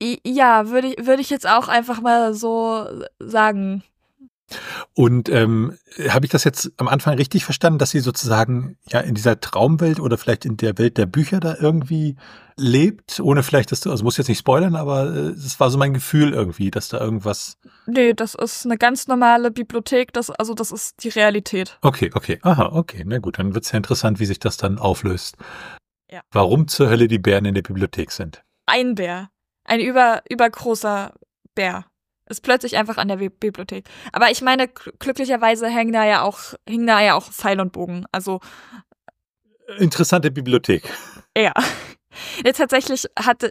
[SPEAKER 2] Ja, würde ich jetzt auch einfach mal so sagen.
[SPEAKER 1] Und habe ich das jetzt am Anfang richtig verstanden, dass sie sozusagen ja in dieser Traumwelt oder vielleicht in der Welt der Bücher da irgendwie lebt, ohne vielleicht, dass du, also muss jetzt nicht spoilern, aber es war so mein Gefühl irgendwie, dass da irgendwas.
[SPEAKER 2] Nee, das ist eine ganz normale Bibliothek, das ist die Realität.
[SPEAKER 1] Okay. Aha, okay. Na gut, dann wird es ja interessant, wie sich das dann auflöst.
[SPEAKER 2] Ja.
[SPEAKER 1] Warum zur Hölle die Bären in der Bibliothek sind.
[SPEAKER 2] Ein Bär. Ein übergroßer Bär. Ist plötzlich einfach an der Bibliothek. Aber ich meine, glücklicherweise hingen da ja auch Pfeil und Bogen. Also.
[SPEAKER 1] Interessante Bibliothek.
[SPEAKER 2] Ja. Nee, tatsächlich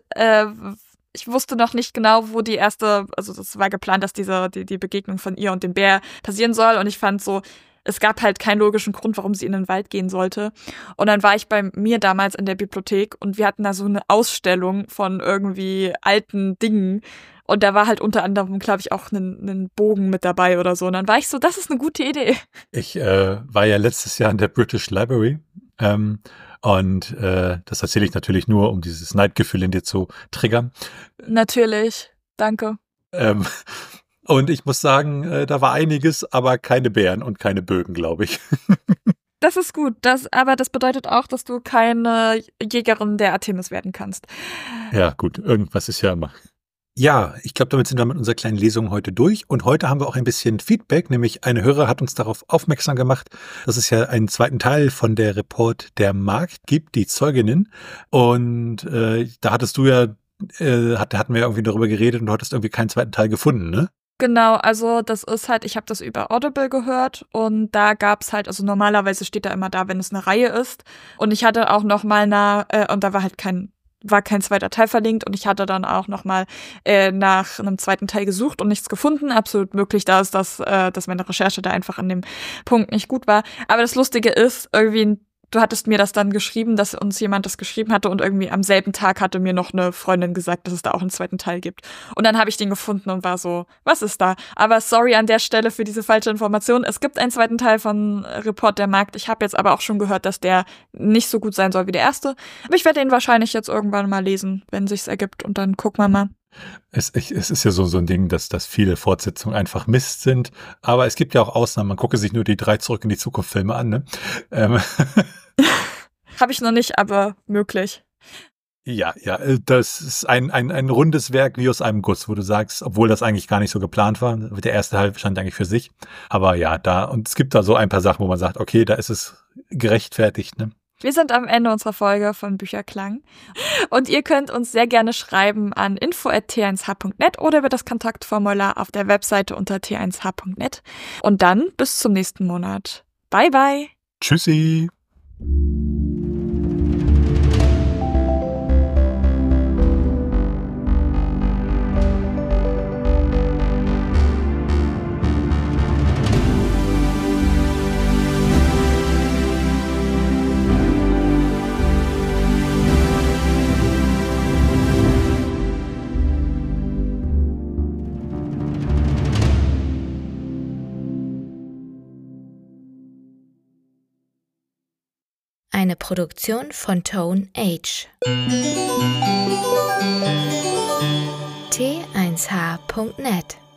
[SPEAKER 2] ich wusste noch nicht genau, wo die erste, also das war geplant, dass die Begegnung von ihr und dem Bär passieren soll. Und ich fand so, es gab halt keinen logischen Grund, warum sie in den Wald gehen sollte. Und dann war ich bei mir damals in der Bibliothek und wir hatten da so eine Ausstellung von irgendwie alten Dingen. Und da war halt unter anderem, glaube ich, auch ein Bogen mit dabei oder so. Und dann war ich so, das ist eine gute Idee.
[SPEAKER 1] Ich war ja letztes Jahr in der British Library und das erzähle ich natürlich nur, um dieses Neidgefühl in dir zu triggern.
[SPEAKER 2] Natürlich, danke.
[SPEAKER 1] Und ich muss sagen, da war einiges, aber keine Bären und keine Bögen, glaube ich.
[SPEAKER 2] Das ist gut, aber das bedeutet auch, dass du keine Jägerin der Artemis werden kannst.
[SPEAKER 1] Ja, gut, irgendwas ist ja immer. Ja, ich glaube, damit sind wir mit unserer kleinen Lesung heute durch. Und heute haben wir auch ein bisschen Feedback, nämlich eine Hörer hat uns darauf aufmerksam gemacht, dass es ja einen zweiten Teil von der Report Der Markt gibt, die Zeuginnen. Und da hattest du ja, hatten wir irgendwie darüber geredet und du hattest irgendwie keinen zweiten Teil gefunden, ne?
[SPEAKER 2] Genau, also das ist halt, ich habe das über Audible gehört und da gab's halt, also normalerweise steht da immer da, wenn es eine Reihe ist. Und ich hatte auch noch mal und da war halt kein war kein zweiter Teil verlinkt und ich hatte dann auch nochmal nach einem zweiten Teil gesucht und nichts gefunden. Absolut möglich, dass meine Recherche da einfach an dem Punkt nicht gut war. Aber das Lustige ist, irgendwie, du hattest mir das dann geschrieben, dass uns jemand das geschrieben hatte und irgendwie am selben Tag hatte mir noch eine Freundin gesagt, dass es da auch einen zweiten Teil gibt. Und dann habe ich den gefunden und war so, was ist da? Aber sorry an der Stelle für diese falsche Information. Es gibt einen zweiten Teil von Report der Markt. Ich habe jetzt aber auch schon gehört, dass der nicht so gut sein soll wie der erste. Aber ich werde den wahrscheinlich jetzt irgendwann mal lesen, wenn sich's ergibt. Und dann gucken wir mal.
[SPEAKER 1] Es ist ja so ein Ding, dass viele Fortsetzungen einfach Mist sind. Aber es gibt ja auch Ausnahmen. Man gucke sich nur die 3 Zurück in die Zukunft Filme an, ne?
[SPEAKER 2] Habe ich noch nicht, aber möglich.
[SPEAKER 1] Ja, das ist ein rundes Werk wie aus einem Guss, wo du sagst, obwohl das eigentlich gar nicht so geplant war. Der erste Teil stand eigentlich für sich. Aber ja, und es gibt da so ein paar Sachen, wo man sagt, okay, da ist es gerechtfertigt, ne?
[SPEAKER 2] Wir sind am Ende unserer Folge von Bücherklang und ihr könnt uns sehr gerne schreiben an info@t1h.net oder über das Kontaktformular auf der Webseite unter t1h.net. Und dann bis zum nächsten Monat. Bye, bye.
[SPEAKER 1] Tschüssi.
[SPEAKER 3] Eine Produktion von Tone Age. t1h.net